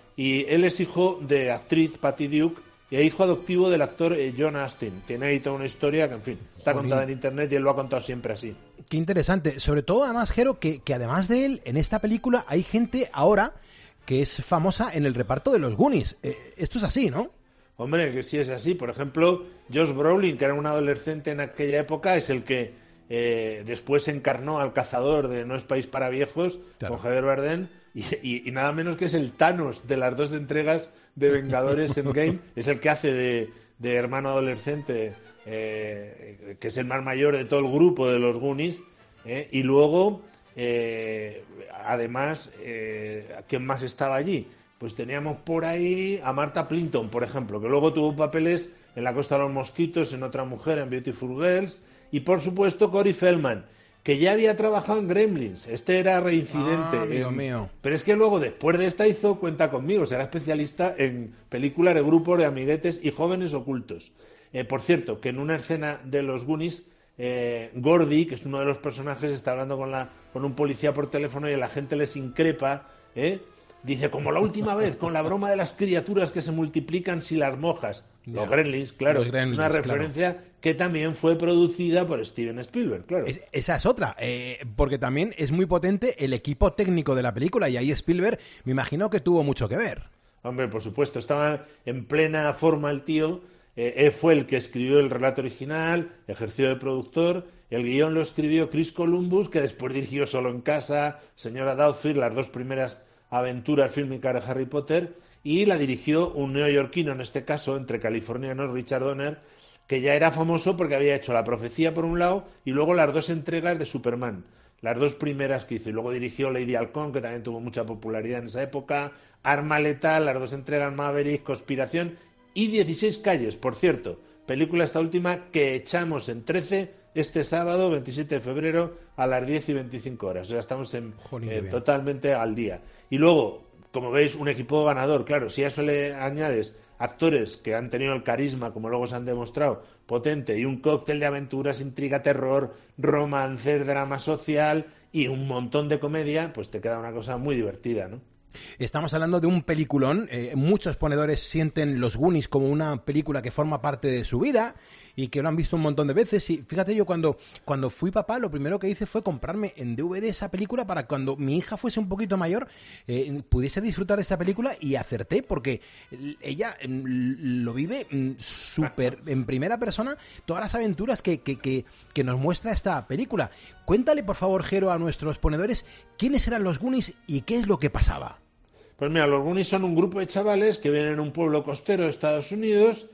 Y él es hijo de actriz Patty Duke y hijo adoptivo del actor John Astin. Tiene ahí toda una historia que, en fin, está contada en internet y él lo ha contado siempre así. Qué interesante. Sobre todo, además, Jero, que además de él, en esta película hay gente ahora que es famosa en el reparto de los Goonies. Esto es así, ¿no? Hombre, que sí es así. Por ejemplo, Josh Brolin, que era un adolescente en aquella época, es el que después encarnó al cazador de No es país para viejos, con Javier Bardem. Y nada menos que es el Thanos de las 2 entregas de Vengadores Endgame. Es el que hace de hermano adolescente, que es el más mayor de todo el grupo de los Goonies. Y luego, además, ¿quién más estaba allí? pues teníamos por ahí a Martha Plimpton, por ejemplo, que luego tuvo papeles en La Costa de los Mosquitos, en Otra Mujer, en Beautiful Girls, y por supuesto Corey Feldman, que ya había trabajado en Gremlins. Este era reincidente. Amigo mío. Pero es que luego, después de esta, hizo Cuenta Conmigo. Será especialista en películas de grupos de amiguetes y jóvenes ocultos. Por cierto, que en una escena de los Goonies, Gordy, que es uno de los personajes, está hablando con un policía por teléfono y la gente les increpa, dice, como la última vez, con la broma de las criaturas que se multiplican si las mojas. Los Gremlins, claro. Los Gremlins, una referencia que también fue producida por Steven Spielberg, claro. Esa es otra, porque también es muy potente el equipo técnico de la película, y ahí Spielberg me imagino que tuvo mucho que ver. Hombre, por supuesto, estaba en plena forma el tío. Fue el que escribió el relato original, ejerció de productor. El guión lo escribió Chris Columbus, que después dirigió Solo en Casa, Señora Doubtfire, las dos primeras aventuras fílmicas de Harry Potter, y la dirigió un neoyorquino, en este caso, entre californianos, Richard Donner, que ya era famoso porque había hecho La Profecía por un lado y luego las dos entregas de Superman, las dos primeras que hizo, y luego dirigió Lady Halcón, que también tuvo mucha popularidad en esa época, Arma Letal, las dos entregas Maverick, Conspiración y 16 calles, por cierto, película esta última que echamos en 13 este sábado 27 de febrero a las 10:25. O sea, estamos totalmente al día. Y luego, como veis, un equipo ganador. Claro, si a eso le añades actores que han tenido el carisma, como luego se han demostrado, potente, y un cóctel de aventuras, intriga, terror, romance, drama social y un montón de comedia, pues te queda una cosa muy divertida, ¿no? Estamos hablando de un peliculón. Muchos ponedores sienten Los Goonies como una película que forma parte de su vida y que lo han visto un montón de veces. Y fíjate, yo cuando fui papá, lo primero que hice fue comprarme en DVD esa película para cuando mi hija fuese un poquito mayor pudiese disfrutar de esta película, y acerté porque ella lo vive súper en primera persona, todas las aventuras que nos muestra esta película. Cuéntale, por favor, Jero, a nuestros ponedores quiénes eran los Goonies y qué es lo que pasaba. Pues mira, los Goonies son un grupo de chavales que viven en un pueblo costero de Estados Unidos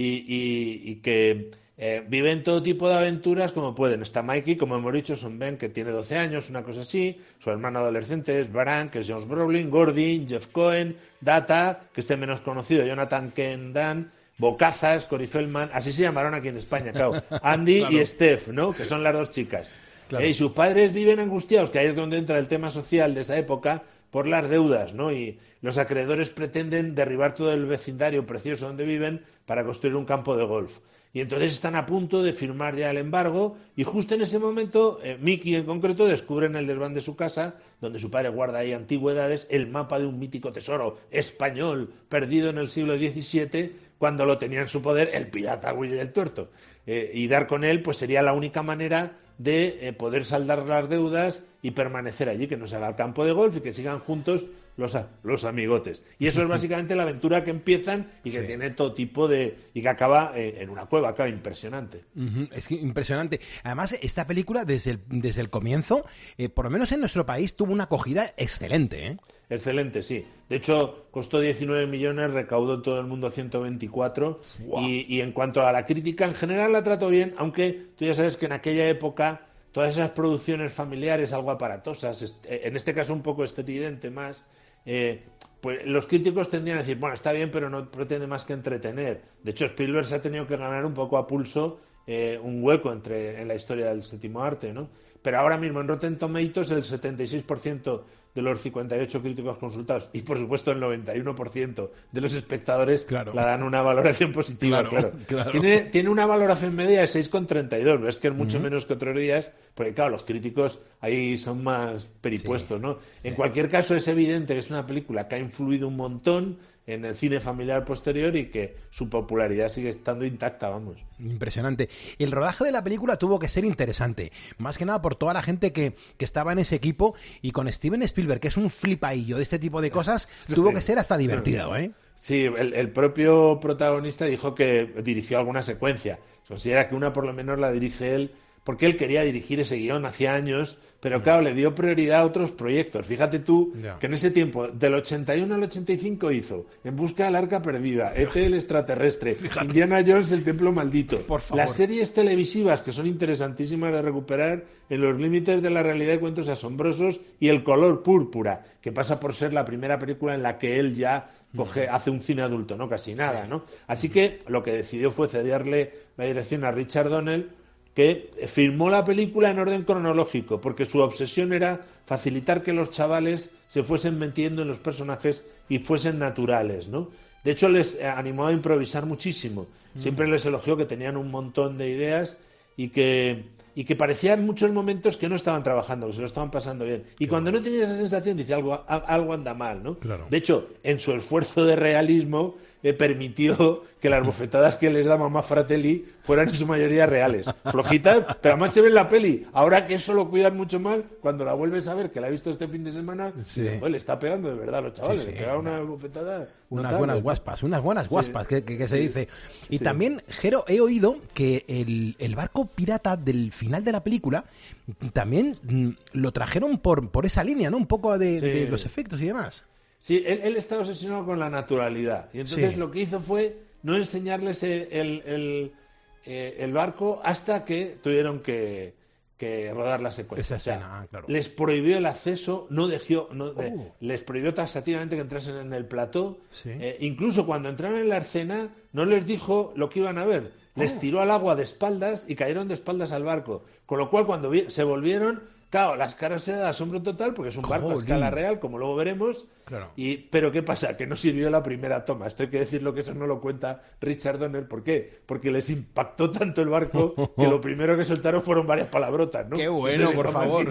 y que viven todo tipo de aventuras como pueden. Está Mikey, como hemos dicho, son Ben, que tiene 12 años, una cosa así. Su hermano adolescente es Baran, que es Josh Brolin, Gordy, Jeff Cohen, Data, que este menos conocido, Jonathan Kent Dan, Bocazas, Corey Feldman, así se llamaron aquí en España, claro. Andy claro. Y Steph, ¿no? Que son las dos chicas. Claro. Y sus padres viven angustiados, que ahí es donde entra el tema social de esa época, por las deudas, ¿no? Y los acreedores pretenden derribar todo el vecindario precioso donde viven para construir un campo de golf. Y entonces están a punto de firmar ya el embargo, y justo en ese momento, Mickey en concreto descubre en el desván de su casa, donde su padre guarda ahí antigüedades, el mapa de un mítico tesoro español perdido en el siglo XVII, cuando lo tenía en su poder el pirata Willy el Tuerto. Y dar con él pues sería la única manera de poder saldar las deudas y permanecer allí, que no se haga el campo de golf y que sigan juntos los amigotes. Y eso es básicamente la aventura que empiezan y que tiene todo tipo de... y que acaba en una cueva, acaba impresionante. Es que impresionante. Además, esta película, desde el comienzo, por lo menos en nuestro país, tuvo una acogida excelente, ¿eh? Excelente, sí. De hecho, costó 19 millones, recaudó en todo el mundo 124. Wow. Y en cuanto a la crítica, en general la trató bien, aunque tú ya sabes que en aquella época todas esas producciones familiares algo aparatosas, en este caso un poco estridente más, pues los críticos tendían a decir, bueno, está bien, pero no pretende más que entretener. De hecho, Spielberg se ha tenido que ganar un poco a pulso un hueco en la historia del séptimo arte, ¿no? Pero ahora mismo en Rotten Tomatoes el 76% de los 58 críticos consultados y por supuesto el 91% de los espectadores claro. La dan una valoración positiva, claro. Tiene una valoración media de 6,32, ves que es mucho menos que otros días, porque claro, los críticos ahí son más peripuestos, sí, ¿no? Sí. En cualquier caso es evidente que es una película que ha influido un montón en el cine familiar posterior y que su popularidad sigue estando intacta, vamos. Impresionante. El rodaje de la película tuvo que ser interesante, más que nada por toda la gente que estaba en ese equipo, y con Steven Spielberg, que es un flipaillo de este tipo de cosas, tuvo que ser hasta divertido, ¿eh? Sí, el propio protagonista dijo que dirigió alguna secuencia. Se considera que una por lo menos la dirige él, porque él quería dirigir ese guión hacía años, pero claro, le dio prioridad a otros proyectos. Fíjate tú que en ese tiempo, del 81 al 85 hizo En busca del arca perdida, E.T. el extraterrestre, Indiana Jones el templo maldito, las series televisivas que son interesantísimas de recuperar, En los límites de la realidad y cuentos asombrosos, y El color púrpura, que pasa por ser la primera película en la que él ya hace un cine adulto, ¿no? Casi nada, ¿no? Así que lo que decidió fue cederle la dirección a Richard Donnell, que filmó la película en orden cronológico, porque su obsesión era facilitar que los chavales se fuesen metiendo en los personajes y fuesen naturales, ¿no? De hecho, les animó a improvisar muchísimo. Siempre les elogió que tenían un montón de ideas y que parecían en muchos momentos que no estaban trabajando, que se lo estaban pasando bien. Y cuando no tenía esa sensación, dice algo anda mal, ¿no? Claro. De hecho, en su esfuerzo de realismo, permitió que las bofetadas que les da Mamá Fratelli fueran en su mayoría reales. Flojitas, pero además se ve en la peli. Ahora que eso lo cuidan mucho más, cuando la vuelves a ver, que la he visto este fin de semana, le está pegando de verdad a los chavales. Le pega una bofetada. Unas buenas guaspas, que se dice. Y también, Jero, he oído que el barco pirata del final de la película también lo trajeron por esa línea, ¿no? Un poco de los efectos y demás. Sí, él estaba obsesionado con la naturalidad. Y entonces lo que hizo fue no enseñarles el barco hasta que tuvieron que rodar la secuencia. Esa escena, claro. Les prohibió el acceso, les prohibió taxativamente que entrasen en el plató. Sí. Incluso cuando entraron en la escena, no les dijo lo que iban a ver. Les tiró al agua de espaldas y cayeron de espaldas al barco. Con lo cual, cuando se volvieron, claro, las caras se dan asombro total porque es un barco a escala real, como luego veremos. Claro. Pero ¿qué pasa? Que no sirvió la primera toma. Esto hay que decirlo, que eso no lo cuenta Richard Donner. ¿Por qué? Porque les impactó tanto el barco que lo primero que soltaron fueron varias palabrotas, ¿no? ¡Qué bueno, por favor!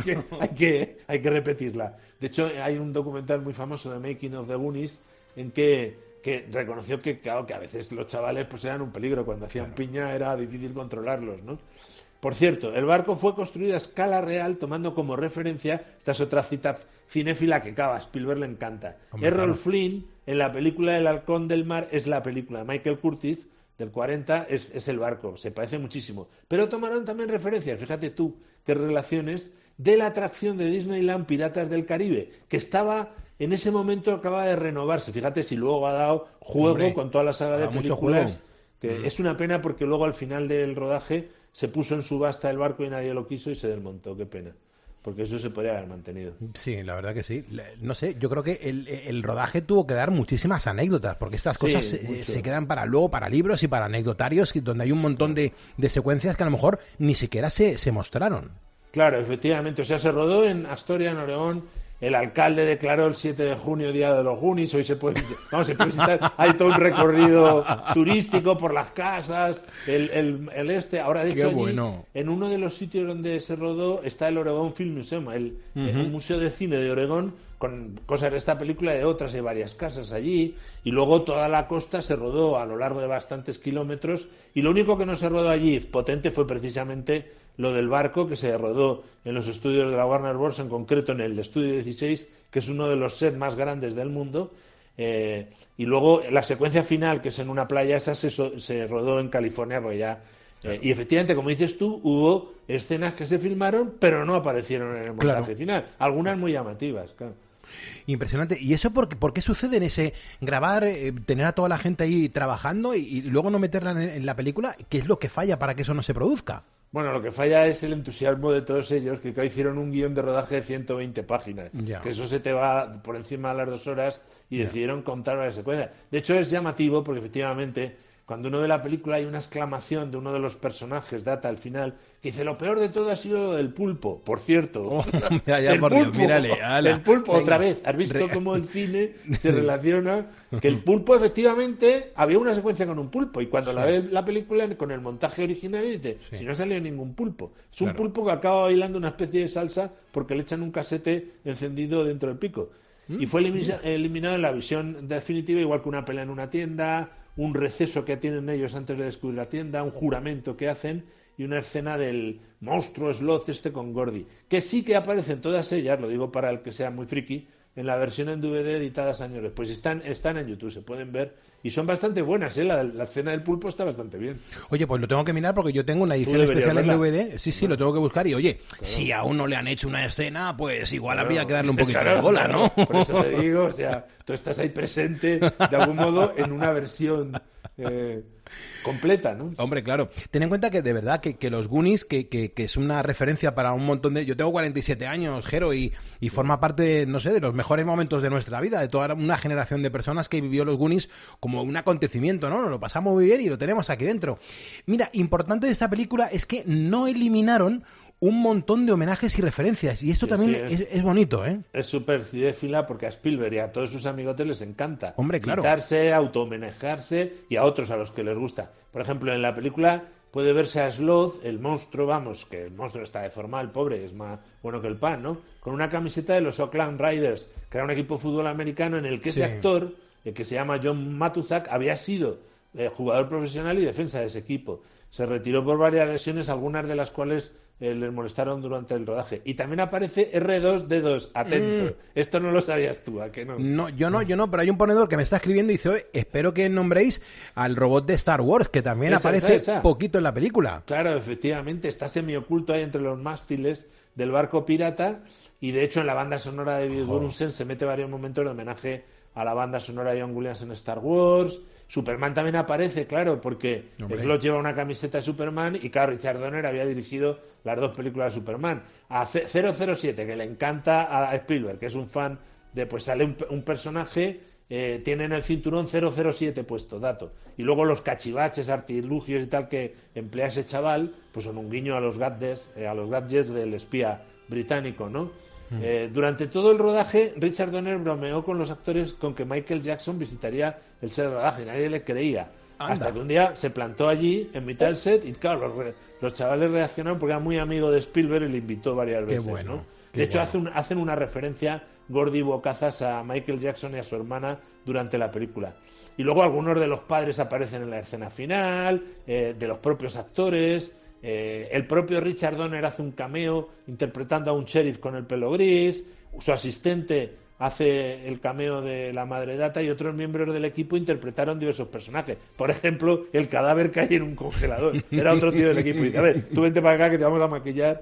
Hay que repetirla. De hecho, hay un documental muy famoso de Making of the Goonies en que reconoció que, claro, que a veces los chavales pues eran un peligro. Cuando hacían piña era difícil controlarlos, ¿no? Por cierto, el barco fue construido a escala real, tomando como referencia, esta es otra cita cinéfila que a Spielberg le encanta. Errol Flynn, en la película El halcón del mar, es la película de Michael Curtiz, del 40, es el barco, se parece muchísimo. Pero tomaron también referencias, fíjate tú, qué relaciones, de la atracción de Disneyland Piratas del Caribe, que estaba... En ese momento acaba de renovarse. Fíjate si luego ha dado juego con toda la saga de películas. Que es una pena porque luego al final del rodaje se puso en subasta el barco y nadie lo quiso y se desmontó. Qué pena. Porque eso se podría haber mantenido. Sí, la verdad que sí. No sé, yo creo que el rodaje tuvo que dar muchísimas anécdotas, porque estas cosas se quedan para luego, para libros y para anecdotarios, donde hay un montón de secuencias que a lo mejor ni siquiera se mostraron. Claro, efectivamente. O sea, se rodó en Astoria, en Oregón. El alcalde declaró el 7 de junio Día de los Goonies. Hoy se puede visitar. Hay todo un recorrido turístico por las casas, el este. Ahora, de hecho, allí, en uno de los sitios donde se rodó está el Oregon Film Museum, un museo de cine de Oregón, con cosas de esta película y de otras. Hay varias casas allí. Y luego toda la costa se rodó a lo largo de bastantes kilómetros. Y lo único que no se rodó allí potente fue precisamente lo del barco, que se rodó en los estudios de la Warner Bros., en concreto en el Estudio 16, que es uno de los sets más grandes del mundo. Y luego la secuencia final, que es en una playa, esa se rodó en California, pues ya... y efectivamente, como dices tú, hubo escenas que se filmaron, pero no aparecieron en el montaje final. Algunas muy llamativas, claro. Impresionante. ¿Y eso por qué sucede en ese grabar, tener a toda la gente ahí trabajando y luego no meterla en la película? ¿Qué es lo que falla para que eso no se produzca? Bueno, lo que falla es el entusiasmo de todos ellos, que hicieron un guión de rodaje de 120 páginas. Que eso se te va por encima de las 2 horas y decidieron contar varias secuencias. De hecho, es llamativo porque efectivamente, cuando uno ve la película hay una exclamación de uno de los personajes, Data, al final, que dice: lo peor de todo ha sido lo del pulpo. Por cierto, el pulpo, el pulpo, otra vez. ¿Has visto cómo el cine se relaciona? Que el pulpo, efectivamente, había una secuencia con un pulpo, y cuando la ve la película con el montaje original dice, si no salió ningún pulpo. Es un pulpo que acaba bailando una especie de salsa porque le echan un casete encendido dentro del pico. Y fue eliminado en la visión definitiva, igual que una pelea en una tienda, un receso que tienen ellos antes de descubrir la tienda, un juramento que hacen y una escena del monstruo Sloth con Gordy, que sí que aparecen todas ellas, lo digo para el que sea muy friki, en la versión en DVD editadas años después. Están en YouTube, se pueden ver y son bastante buenas, ¿eh? La escena del pulpo está bastante bien. Oye, pues lo tengo que mirar porque yo tengo una edición especial en DVD. Sí, lo tengo que buscar y oye, claro, si aún no le han hecho una escena, pues igual habría que darle un poquito de bola, ¿no? Por eso te digo, o sea, tú estás ahí presente de algún modo en una versión completa, ¿no? Hombre, claro. Ten en cuenta que de verdad que los Goonies, que es una referencia para un montón de... Yo tengo 47 años, Jero, y forma parte, no sé, de los mejores momentos de nuestra vida, de toda una generación de personas que vivió los Goonies como un acontecimiento, ¿no? Nos lo pasamos muy bien y lo tenemos aquí dentro. Mira, importante de esta película es que no eliminaron un montón de homenajes y referencias, y esto también es bonito, ¿eh? Es súper cinéfila porque a Spielberg y a todos sus amigotes les encanta. Hombre, claro. Citarse, auto-homenajearse y a otros a los que les gusta. Por ejemplo, en la película puede verse a Sloth, el monstruo, vamos, que el monstruo está deformado, el pobre, es más bueno que el pan, ¿no? Con una camiseta de los Oakland Raiders, que era un equipo de fútbol americano en el que ese actor, que se llama John Matuszak, había sido jugador profesional y defensa de ese equipo. Se retiró por varias lesiones, algunas de las cuales les molestaron durante el rodaje. Y también aparece R2D2, atento. Esto no lo sabías tú, ¿a qué no? No, yo no, pero hay un ponedor que me está escribiendo y dice, oye, espero que nombréis al robot de Star Wars, que también aparece poquito en la película. Claro, efectivamente, está semioculto ahí entre los mástiles del barco pirata, y de hecho en la banda sonora de David Brunsen se mete varios momentos de homenaje a la banda sonora de John Williams en Star Wars. Superman también aparece, claro, porque Slot lleva una camiseta de Superman y claro, Richard Donner había dirigido las dos películas de Superman. A 007, que le encanta a Spielberg, que es un fan de, pues sale un personaje, tiene en el cinturón 007 puesto, dato. Y luego los cachivaches, artilugios y tal que emplea ese chaval, pues son un guiño a los gadgets del espía británico, ¿no? Durante todo el rodaje, Richard Donner bromeó con los actores con que Michael Jackson visitaría el set de rodaje. Nadie le creía. Anda. Hasta que un día se plantó allí, en mitad del set, y claro, los chavales reaccionaron porque era muy amigo de Spielberg y le invitó varias veces. Qué bueno, ¿no? De hecho, hacen una referencia gordi bocazas a Michael Jackson y a su hermana durante la película. Y luego algunos de los padres aparecen en la escena final, de los propios actores. El propio Richard Donner hace un cameo interpretando a un sheriff con el pelo gris, su asistente hace el cameo de la madre Data y otros miembros del equipo interpretaron diversos personajes. Por ejemplo, el cadáver que hay en un congelador. Era otro tío del equipo y dice, a ver, tú vente para acá que te vamos a maquillar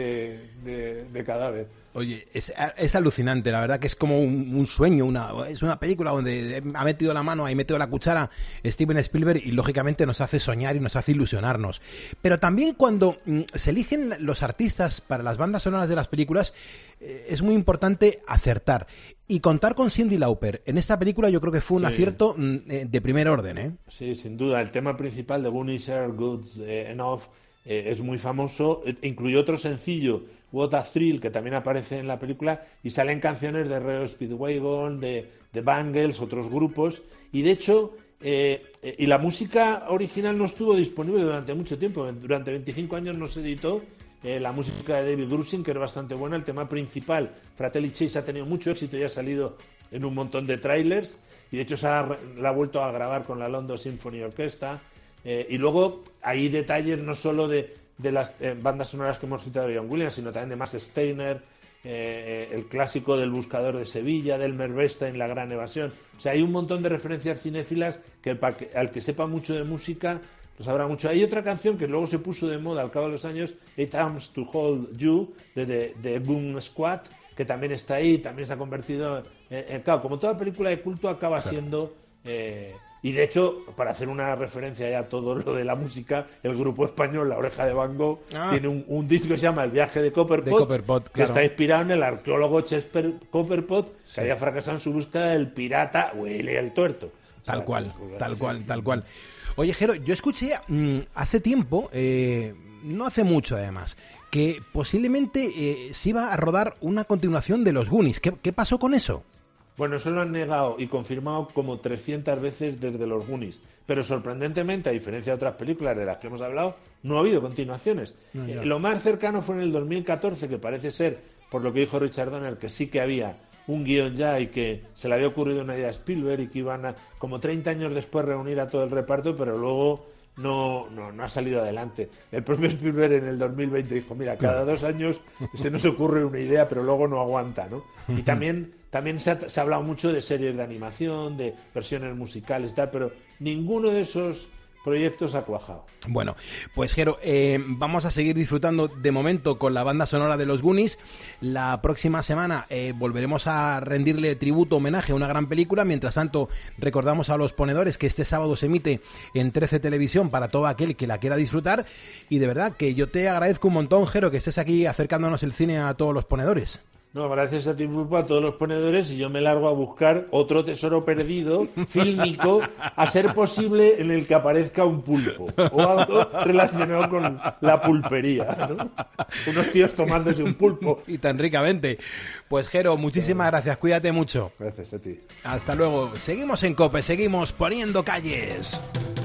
de cadáver. Oye, es alucinante, la verdad que es como un sueño, es una película donde ha metido la mano, ha metido la cuchara Steven Spielberg y lógicamente nos hace soñar y nos hace ilusionarnos. Pero también cuando se eligen los artistas para las bandas sonoras de las películas, es muy importante acertar. Y contar con Cyndi Lauper en esta película yo creo que fue un acierto de primer orden, ¿eh? Sí, sin duda. El tema principal de Goonies Are Good Enough es muy famoso. Incluyó otro sencillo, What a Thrill, que también aparece en la película, y salen canciones de Reo Speedwagon, de Bangles, otros grupos, y de hecho y la música original no estuvo disponible durante mucho tiempo. Durante 25 años no se editó la música de David Grusin, que era bastante buena. El tema principal, Fratelli Chase, ha tenido mucho éxito y ha salido en un montón de trailers, y de hecho la ha vuelto a grabar con la London Symphony Orchestra. Y luego hay detalles no solo de las bandas sonoras que hemos citado de John Williams, sino también de Max Steiner, el clásico del Buscador de Sevilla, del Elmer Bernstein, La Gran Evasión. O sea, hay un montón de referencias cinéfilas que al que sepa mucho de música lo sabrá mucho. Hay otra canción que luego se puso de moda al cabo de los años, Eight Arms to Hold You, de Boom Squad, que también está ahí, también se ha convertido claro, como toda película de culto acaba siendo... y de hecho, para hacer una referencia ya a todo lo de la música, el grupo español La Oreja de Van Gogh tiene un disco que se llama El Viaje de Copperpot, que está inspirado en el arqueólogo Chester Copperpot, que había fracasado en su búsqueda del pirata Willy el Tuerto. Tal cual. Oye, Jero, yo escuché hace tiempo, no hace mucho además, que posiblemente se iba a rodar una continuación de Los Goonies. ¿Qué pasó con eso? Bueno, eso lo han negado y confirmado como 300 veces desde Los Goonies. Pero sorprendentemente, a diferencia de otras películas de las que hemos hablado, no ha habido continuaciones. Lo más cercano fue en el 2014, que parece ser, por lo que dijo Richard Donner, que sí que había un guión ya y que se le había ocurrido una idea a Spielberg y que iban a, como 30 años después, reunir a todo el reparto, pero luego no ha salido adelante. El propio Spielberg en el 2020 dijo, mira, cada 2 años se nos ocurre una idea, pero luego no aguanta, ¿no? Y también se ha hablado mucho de series de animación, de versiones musicales y tal, pero ninguno de esos proyectos ha cuajado. Bueno, pues Jero, vamos a seguir disfrutando de momento con la banda sonora de los Goonies. La próxima semana volveremos a rendirle tributo, homenaje a una gran película. Mientras tanto, recordamos a Los Ponedores que este sábado se emite en 13 Televisión para todo aquel que la quiera disfrutar. Y de verdad que yo te agradezco un montón, Jero, que estés aquí acercándonos el cine a todos los ponedores. No, gracias a ti, Pulpo, a todos los ponedores, y yo me largo a buscar otro tesoro perdido, fílmico, a ser posible en el que aparezca un pulpo, o algo relacionado con la pulpería, ¿no? Unos tíos tomándose un pulpo. Y tan ricamente. Pues, Jero, muchísimas gracias, cuídate mucho. Gracias a ti. Hasta luego. Seguimos en COPE, seguimos poniendo calles.